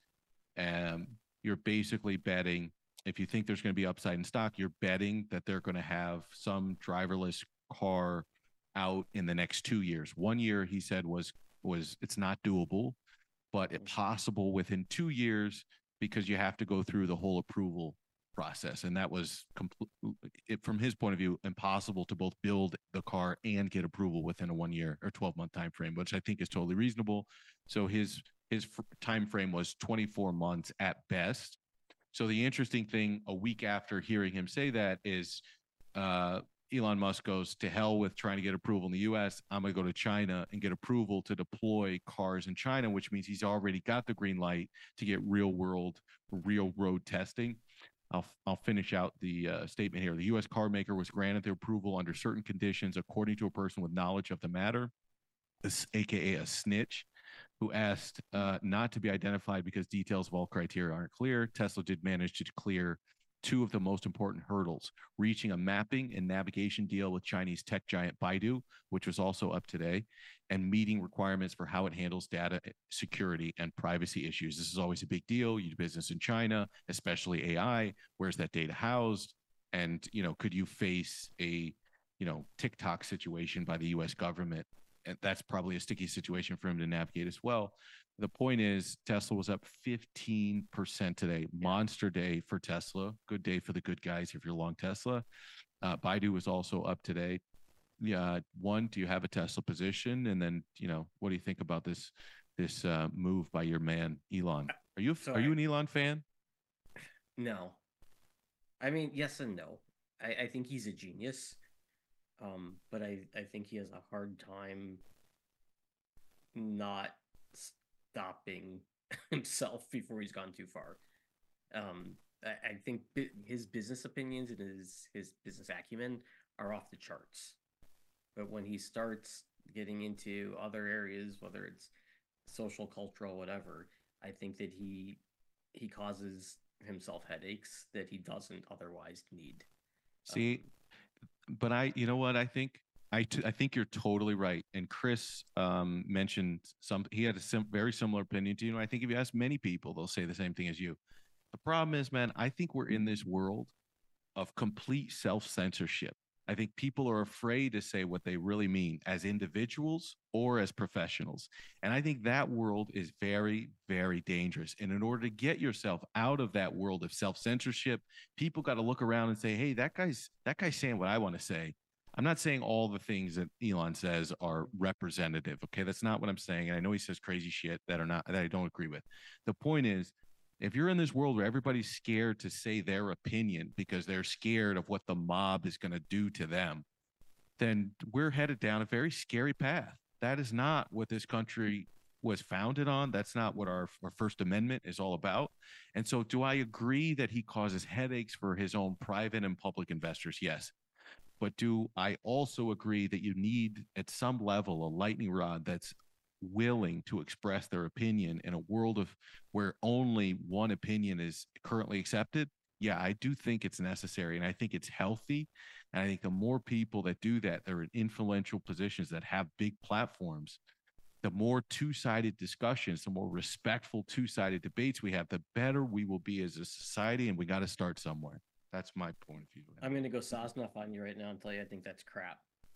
um, you're basically betting, if you think there's going to be upside in stock, you're betting that they're going to have some driverless car out in the next two years. One year, he said, was was it's not doable, but it possible within two years because you have to go through the whole approval process, and that was complete, it, from his point of view, impossible to both build the car and get approval within a one year or twelve month time frame, which I think is totally reasonable. So his his time frame was twenty-four months at best. So the interesting thing, a week after hearing him say that, is uh, Elon Musk goes, to hell with trying to get approval in the U S. I'm going to go to China and get approval to deploy cars in China, which means he's already got the green light to get real world, real road testing. I'll, I'll finish out the uh, statement here. The U S car maker was granted the approval under certain conditions, according to a person with knowledge of the matter, this, A K A a snitch, who asked uh, not to be identified because details of all criteria aren't clear. Tesla did manage to clear two of the most important hurdles: reaching a mapping and navigation deal with Chinese tech giant Baidu, which was also up today, and meeting requirements for how it handles data security and privacy issues. This is always a big deal. You do business in China, especially A I. Where's that data housed? And, you know, could you face a, you know, TikTok situation by the U S government? And that's probably a sticky situation for him to navigate as well. The point is, Tesla was up fifteen percent today. Monster day for Tesla. Good day for the good guys if you're long Tesla. Uh, Baidu was also up today. Yeah. One, do you have a Tesla position? And then, you know, what do you think about this this uh, move by your man Elon? Are you So are you I, an Elon fan? no, I mean, yes and no. I, I think he's a genius. Um, but I, I think he has a hard time not stopping himself before he's gone too far. Um, I, I think bi- his business opinions and his his business acumen are off the charts. But when he starts getting into other areas, whether it's social, cultural, whatever, I think that he he causes himself headaches that he doesn't otherwise need. Um, See, but I, you know what? I think I, t- I think you're totally right. And Chris um, mentioned some. He had a sim- very similar opinion to you. And I think if you ask many people, they'll say the same thing as you. The problem is, man, I think we're in this world of complete self censorship. I think people are afraid to say what they really mean as individuals or as professionals. And I think that world is very, very dangerous. And in order to get yourself out of that world of self censorship, people got to look around and say, hey, that guy's that guy's saying what I want to say. I'm not saying all the things that Elon says are representative. Okay. That's not what I'm saying. And I know he says crazy shit that are not that I don't agree with. The point is, if you're in this world where everybody's scared to say their opinion because they're scared of what the mob is going to do to them, then we're headed down a very scary path. That is not what this country was founded on. That's not what our, our First Amendment is all about. And so, do I agree that he causes headaches for his own private and public investors? Yes. But do I also agree that you need, at some level, a lightning rod that's willing to express their opinion in a world of where only one opinion is currently accepted? Yeah, I do think it's necessary, and I think it's healthy. And I think the more people that do that, they're in influential positions that have big platforms, the more two-sided discussions, the more respectful two-sided debates we have, the better we will be as a society. And we got to start somewhere. That's my point of view. I'm going to go Sosnoff on you right now and tell you I think that's crap.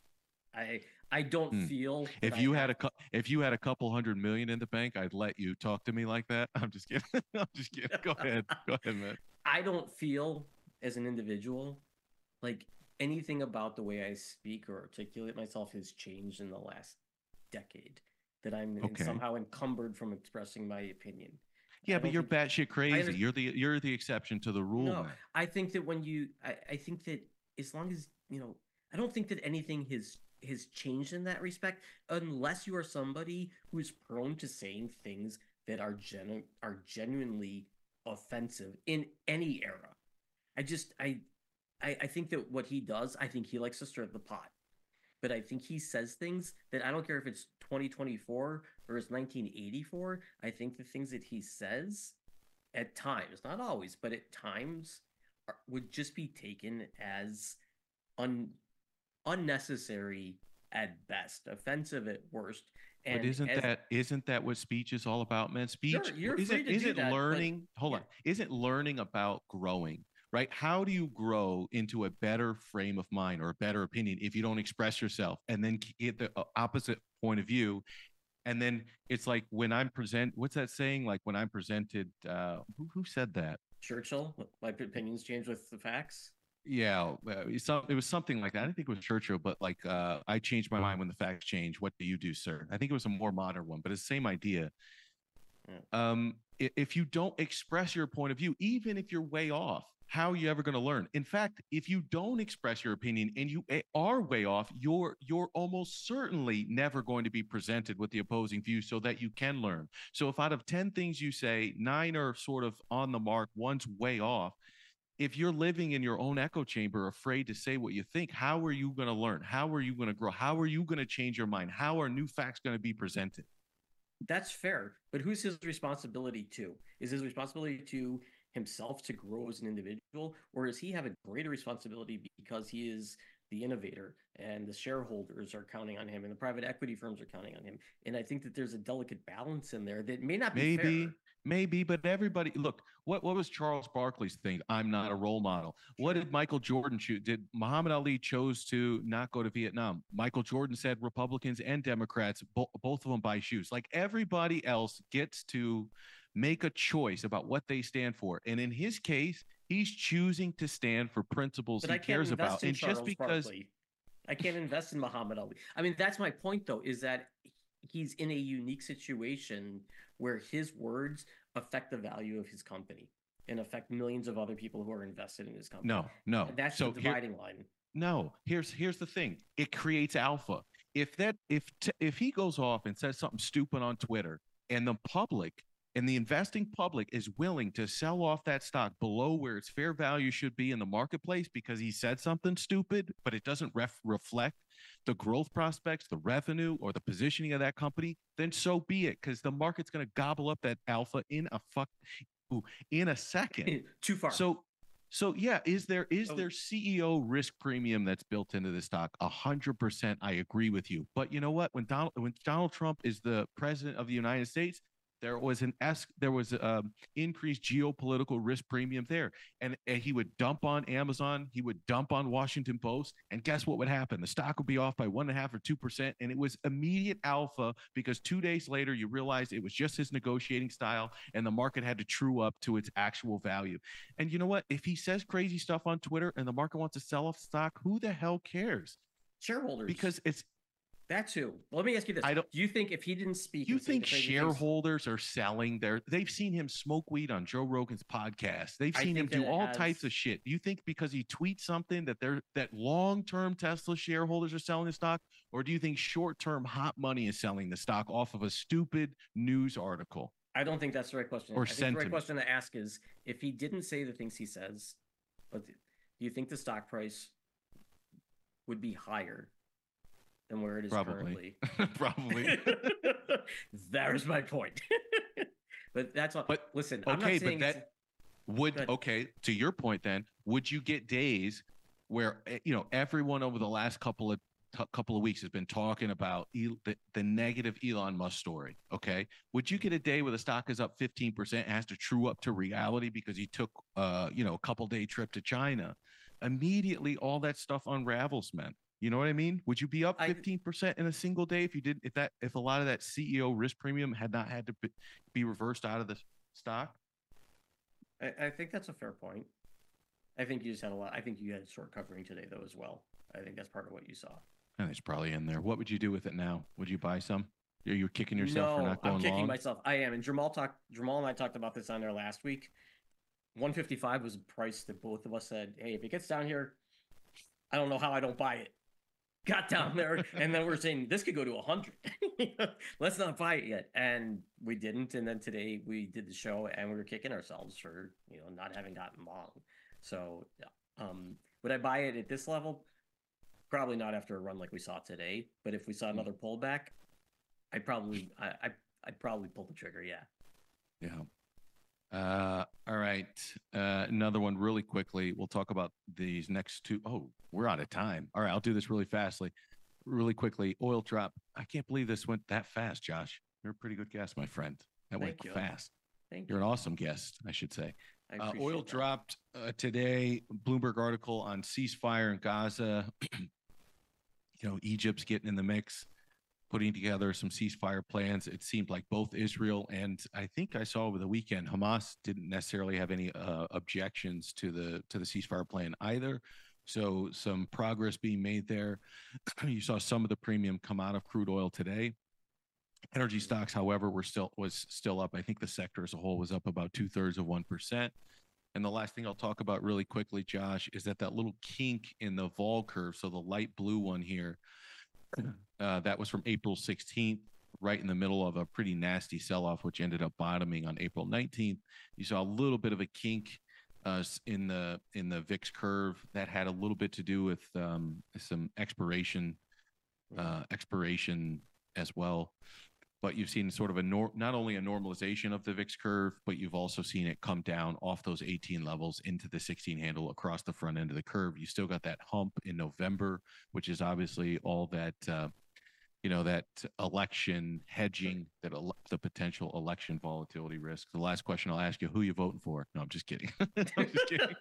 I I don't hmm. feel if you had a if you had a couple hundred million in the bank, I'd let you talk to me like that. I'm just kidding. I'm just kidding. Go ahead. Go ahead, man. I don't feel as an individual like anything about the way I speak or articulate myself has changed in the last decade. That I'm okay. somehow encumbered from expressing my opinion. Yeah, but you're batshit crazy. You're the you're the exception to the rule. No, man. I think that when you, I, I think that as long as you know, I don't think that anything has has changed in that respect, unless you are somebody who is prone to saying things that are genu- are genuinely offensive in any era. I just, I, I, I think that what he does, I think he likes to stir the pot. But I think he says things that I don't care if it's twenty twenty-four or it's nineteen eighty-four. I think the things that he says at times, not always, but at times are, would just be taken as un, unnecessary at best, offensive at worst. And but isn't as, that isn't that what speech is all about, man? Speech sure, you're isn't free to isn't do that, learning. But, hold yeah. on, isn't learning about growing? Right? How do you grow into a better frame of mind or a better opinion if you don't express yourself and then get the opposite point of view? And then it's like when I'm present, what's that saying? Like when I'm presented, uh, who, who said that? Churchill, my opinions change with the facts. Yeah, it was something like that. I don't think it was Churchill, but like uh, I changed my mind when the facts change. What do you do, sir? I think it was a more modern one, but it's the same idea. Yeah. Um, if you don't express your point of view, even if you're way off, how are you ever going to learn? In fact, if you don't express your opinion and you are way off, you're you're almost certainly never going to be presented with the opposing view so that you can learn. So if out of ten things you say, nine are sort of on the mark, one's way off, if you're living in your own echo chamber, afraid to say what you think, how are you going to learn? How are you going to grow? How are you going to change your mind? How are new facts going to be presented? That's fair, but who's his responsibility to? Is his responsibility to himself to grow as an individual, or does he have a greater responsibility because he is the innovator and the shareholders are counting on him and the private equity firms are counting on him? And I think that there's a delicate balance in there that may not be maybe fair. Maybe, but everybody look, what, what was Charles Barkley's thing? I'm not a role model. What did Michael Jordan choose? Did Muhammad Ali chose to not go to Vietnam? Michael Jordan said Republicans and Democrats, bo- both of them buy shoes. Like everybody else gets to make a choice about what they stand for. And in his case, he's choosing to stand for principles but he cares about. And Charles just because Barkley. I can't invest in Muhammad Ali. I mean, that's my point though, is that he's in a unique situation where his words affect the value of his company and affect millions of other people who are invested in his company. No, no. And that's so the dividing here, line. No, here's here's the thing. It creates alpha. If that if t- if he goes off and says something stupid on Twitter and the public and the investing public is willing to sell off that stock below where its fair value should be in the marketplace because he said something stupid, but it doesn't ref- reflect the growth prospects, the revenue, or the positioning of that company, then so be it, because the market's going to gobble up that alpha in a fuck ooh, in a second. Too far. So So yeah, is there is So there C E O risk premium that's built into the stock? A hundred percent, I agree with you. But you know what? When Donald when Donald Trump is the president of the United States, there was an es- there was um, increased geopolitical risk premium there, and, and he would dump on Amazon, he would dump on Washington Post, and guess what would happen? The stock would be off by one and a half or two percent, and it was immediate alpha because two days later you realized it was just his negotiating style, and the market had to true up to its actual value. And you know what? If he says crazy stuff on Twitter and the market wants to sell off stock, who the hell cares? shareholders. Because it's That too. Let me ask you this: I don't. Do you think if he didn't speak, You and say think the crazy things, shareholders are selling their? They've seen him smoke weed on Joe Rogan's podcast. They've I seen him think that do it all has- types of shit. Do you think because he tweets something that they're that long-term Tesla shareholders are selling the stock, or do you think short-term hot money is selling the stock off of a stupid news article? I don't think that's the right question. Or I think the sentiment. right question to ask is if he didn't say the things he says, but do you think the stock price would be higher than where it is Probably. currently? Probably. There's my point. But that's all. But listen, I'm okay, not saying but it's- that would Good. okay. To your point, then, would you get days where eh, you know everyone over the last couple of t- couple of weeks has been talking about El- the, the negative Elon Musk story? Okay, would you get a day where the stock is up fifteen percent, has to true up to reality because he took uh you know a couple day trip to China? Immediately, all that stuff unravels, man. You know what I mean? Would you be up I- fifteen percent in a single day if you did if that if a lot of that C E O risk premium had not had to be, be reversed out of the stock? I, I think that's a fair point. I think you just had a lot. I think you had short covering today though as well. I think that's part of what you saw. And it's probably in there. What would you do with it now? Would you buy some? Are you kicking yourself no, for not going I'm kicking long? myself. I am. And Jamal talked. Jamal and I talked about this on there last week. one fifty-five was a price that both of us said, "Hey, if it gets down here, I don't know how I don't buy it." Got down there, and then we're saying this could go to one hundred. Let's not buy it yet, and we didn't. And then today we did the show, and we were kicking ourselves for you know not having gotten long. So, um, would I buy it at this level? Probably not after a run like we saw today. But if we saw another pullback, I probably, I, I, I'd probably pull the trigger. Yeah. Yeah. Uh, all right. Uh, another one really quickly. We'll talk about these next two. Oh, we're out of time. All right. I'll do this really fastly, really quickly. Oil drop. I can't believe this went that fast, Josh. You're a pretty good guest, my friend. That Thank went you. Fast. Thank You're you. an awesome guest, I should say. I Uh, appreciate oil that. dropped uh, today. Bloomberg article on ceasefire in Gaza. You know, Egypt's getting in the mix, putting together some ceasefire plans. It seemed like both Israel and I think I saw over the weekend Hamas didn't necessarily have any uh, objections to the to the ceasefire plan either. So some progress being made there. You saw some of the premium come out of crude oil today. Energy stocks, however, were still was still up. I think the sector as a whole was up about two thirds of one percent. And the last thing I'll talk about really quickly, Josh, is that that little kink in the vol curve. So the light blue one here, uh, that was from April sixteenth, right in the middle of a pretty nasty sell-off, which ended up bottoming on April nineteenth. You saw a little bit of a kink uh, in the in the V I X curve that had a little bit to do with um, some expiration uh, expiration as well. But you've seen sort of a nor- not only a normalization of the V I X curve, but you've also seen it come down off those eighteen levels into the sixteen handle across the front end of the curve. You still got that hump in November, which is obviously all that, uh, you know, that election hedging, that ele- the potential election volatility risk. The last question I'll ask you, who you voting for? No, I'm just kidding. I'm just kidding.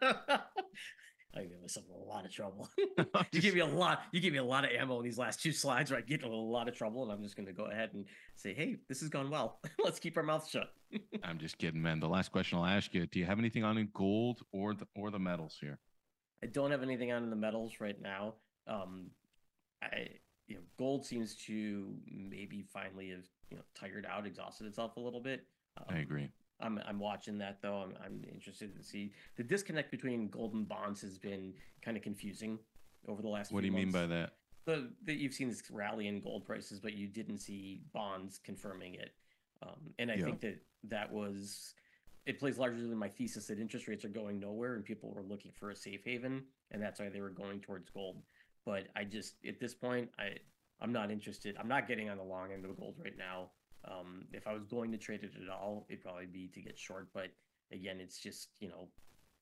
I give myself a lot of trouble. you give me a lot. You give me a lot of ammo in these last two slides, where I get in a lot of trouble, and I'm just going to go ahead and say, "Hey, this has gone well. Let's keep our mouths shut." I'm just kidding, man. The last question I'll ask you: do you have anything on in gold or the or the metals here? I don't have anything on in the metals right now. Um, I you know, gold seems to maybe finally have you know tired out, exhausted itself a little bit. Um, I agree. I'm I'm watching that though. I'm I'm interested to see the disconnect between gold and bonds has been kind of confusing over the last. What do few you mean months. by that? The that you've seen this rally in gold prices, but you didn't see bonds confirming it. Um, and I Yeah. think that that was it plays largely in my thesis that interest rates are going nowhere and people were looking for a safe haven, and that's why they were going towards gold. But I just at this point, I I'm not interested. I'm not getting on the long end of gold right now. Um, if I was going to trade it at all, it'd probably be to get short. But again, it's just you know,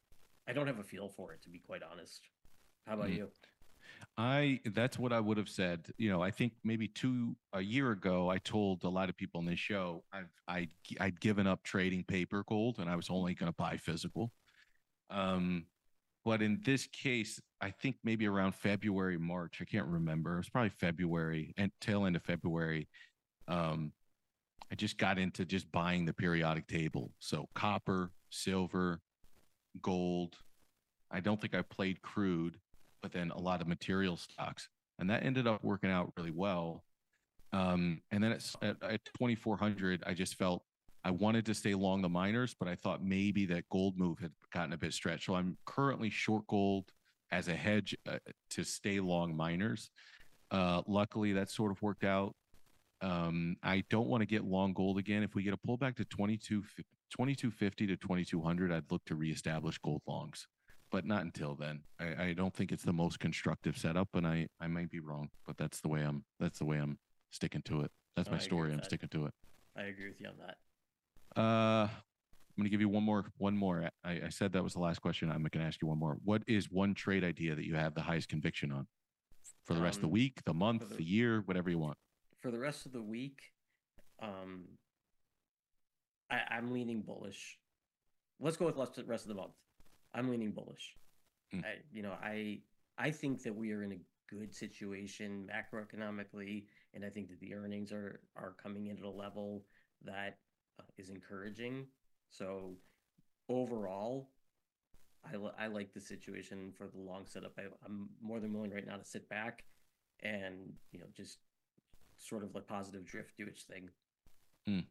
I don't have a feel for it, to be quite honest. How about Mm. you? I that's what I would have said. You know, I think maybe two a year ago, I told a lot of people on this show I've I I'd given up trading paper gold and I was only going to buy physical. Um, but in this case, I think maybe around February, March, I can't remember. It was probably February and tail end of February. Um, I just got into just buying the periodic table. So copper, silver, gold. I don't think I played crude, but then a lot of material stocks. And that ended up working out really well. Um, and then it's at, at twenty-four hundred, I just felt I wanted to stay long the miners, but I thought maybe that gold move had gotten a bit stretched. So I'm currently short gold as a hedge uh, to stay long miners. Uh, luckily, that sort of worked out. Um, I don't want to get long gold again. If we get a pullback to twenty-two, twenty-two fifty to twenty-two hundred, I'd look to reestablish gold longs, but not until then. I, I don't think it's the most constructive setup, and I, I might be wrong, but that's the way I'm. That's the way I'm sticking to it. That's No, my I agree story. with I'm that. sticking to it. I agree with you on that. Uh, I'm going to give you one more. One more. I, I said that was the last question. I'm going to ask you one more. What is one trade idea that you have the highest conviction on for the rest of the Um, week, the month, the- the year, whatever you want? For the rest of the week, um, I, I'm leaning bullish. Let's go with the rest of the month. I'm leaning bullish. Mm. I, you know, I I think that we are in a good situation macroeconomically, and I think that the earnings are are coming in at a level that uh, is encouraging. So overall, I, li- I like the situation for the long setup. I, I'm more than willing right now to sit back and, you know, just sort of let positive drift do its thing. Mm.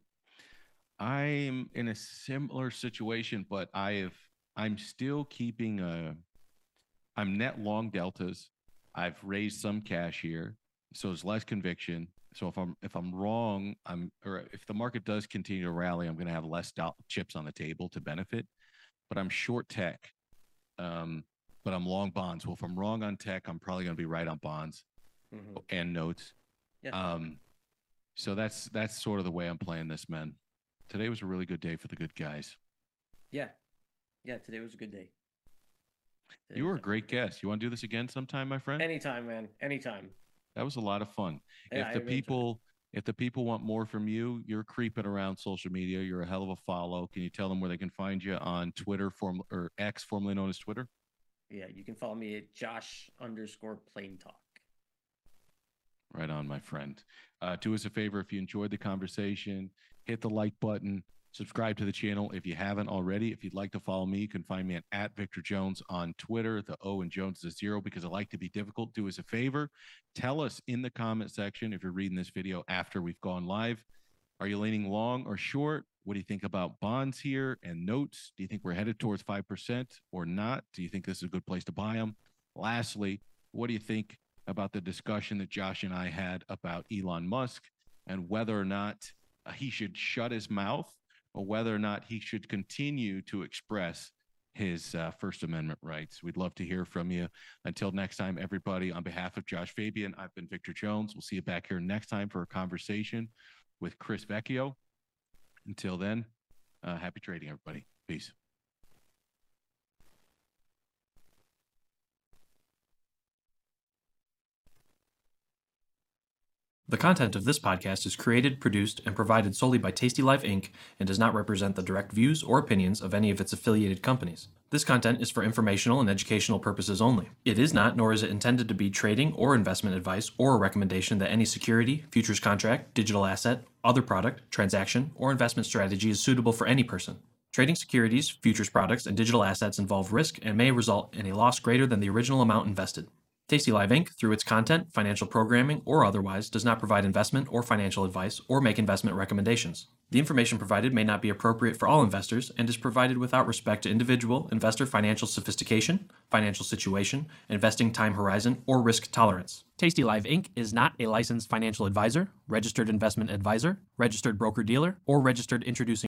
I'm in a similar situation, but I have I'm still keeping a I'm net long deltas. I've raised some cash here, so it's less conviction. So if I'm if I'm wrong, I'm or if the market does continue to rally, I'm going to have less do- chips on the table to benefit. But I'm short tech, um, but I'm long bonds. Well, if I'm wrong on tech, I'm probably going to be right on bonds Mm-hmm. and notes. Yeah. Um, so that's that's sort of the way I'm playing this, man. Today was a really good day for the good guys. Yeah. Yeah. Today was a good day. Today You was were a definitely great guest. You want to do this again sometime, my friend? Anytime, man. Anytime. That was a lot of fun. Yeah, if I the really enjoyed it. people if the people want more from you, you're creeping around social media. You're a hell of a follow. Can you tell them where they can find you on Twitter, form or X, formerly known as Twitter? Yeah, you can follow me at Josh underscore Plain Talk. Right on, my friend. Uh, do us a favor if you enjoyed the conversation, hit the like button, subscribe to the channel if you haven't already. If you'd like to follow me, you can find me at, at Victor Jones on Twitter. The O and Jones is zero because I like to be difficult. Do us a favor. Tell us in the comment section if you're reading this video after we've gone live. Are you leaning long or short? What do you think about bonds here and notes? Do you think we're headed towards five percent or not? Do you think this is a good place to buy them? Lastly, what do you think about the discussion that Josh and I had about Elon Musk and whether or not uh, he should shut his mouth or whether or not he should continue to express his uh, First Amendment rights? We'd love to hear from you. Until next time, everybody, on behalf of Josh Fabian, I've been Victor Jones. We'll see you back here next time for a conversation with Chris Vecchio. Until then, uh, happy trading, everybody. Peace. The content of this podcast is created, produced, and provided solely by Tasty Life Incorporated and does not represent the direct views or opinions of any of its affiliated companies. This content is for informational and educational purposes only. It is not, nor is it intended to be trading or investment advice or a recommendation that any security, futures contract, digital asset, other product, transaction, or investment strategy is suitable for any person. Trading securities, futures products, and digital assets involve risk and may result in a loss greater than the original amount invested. Tasty Life Incorporated, through its content, financial programming, or otherwise, does not provide investment or financial advice or make investment recommendations. The information provided may not be appropriate for all investors and is provided without respect to individual investor financial sophistication, financial situation, investing time horizon, or risk tolerance. Tasty Life Incorporated is not a licensed financial advisor, registered investment advisor, registered broker-dealer, or registered introducing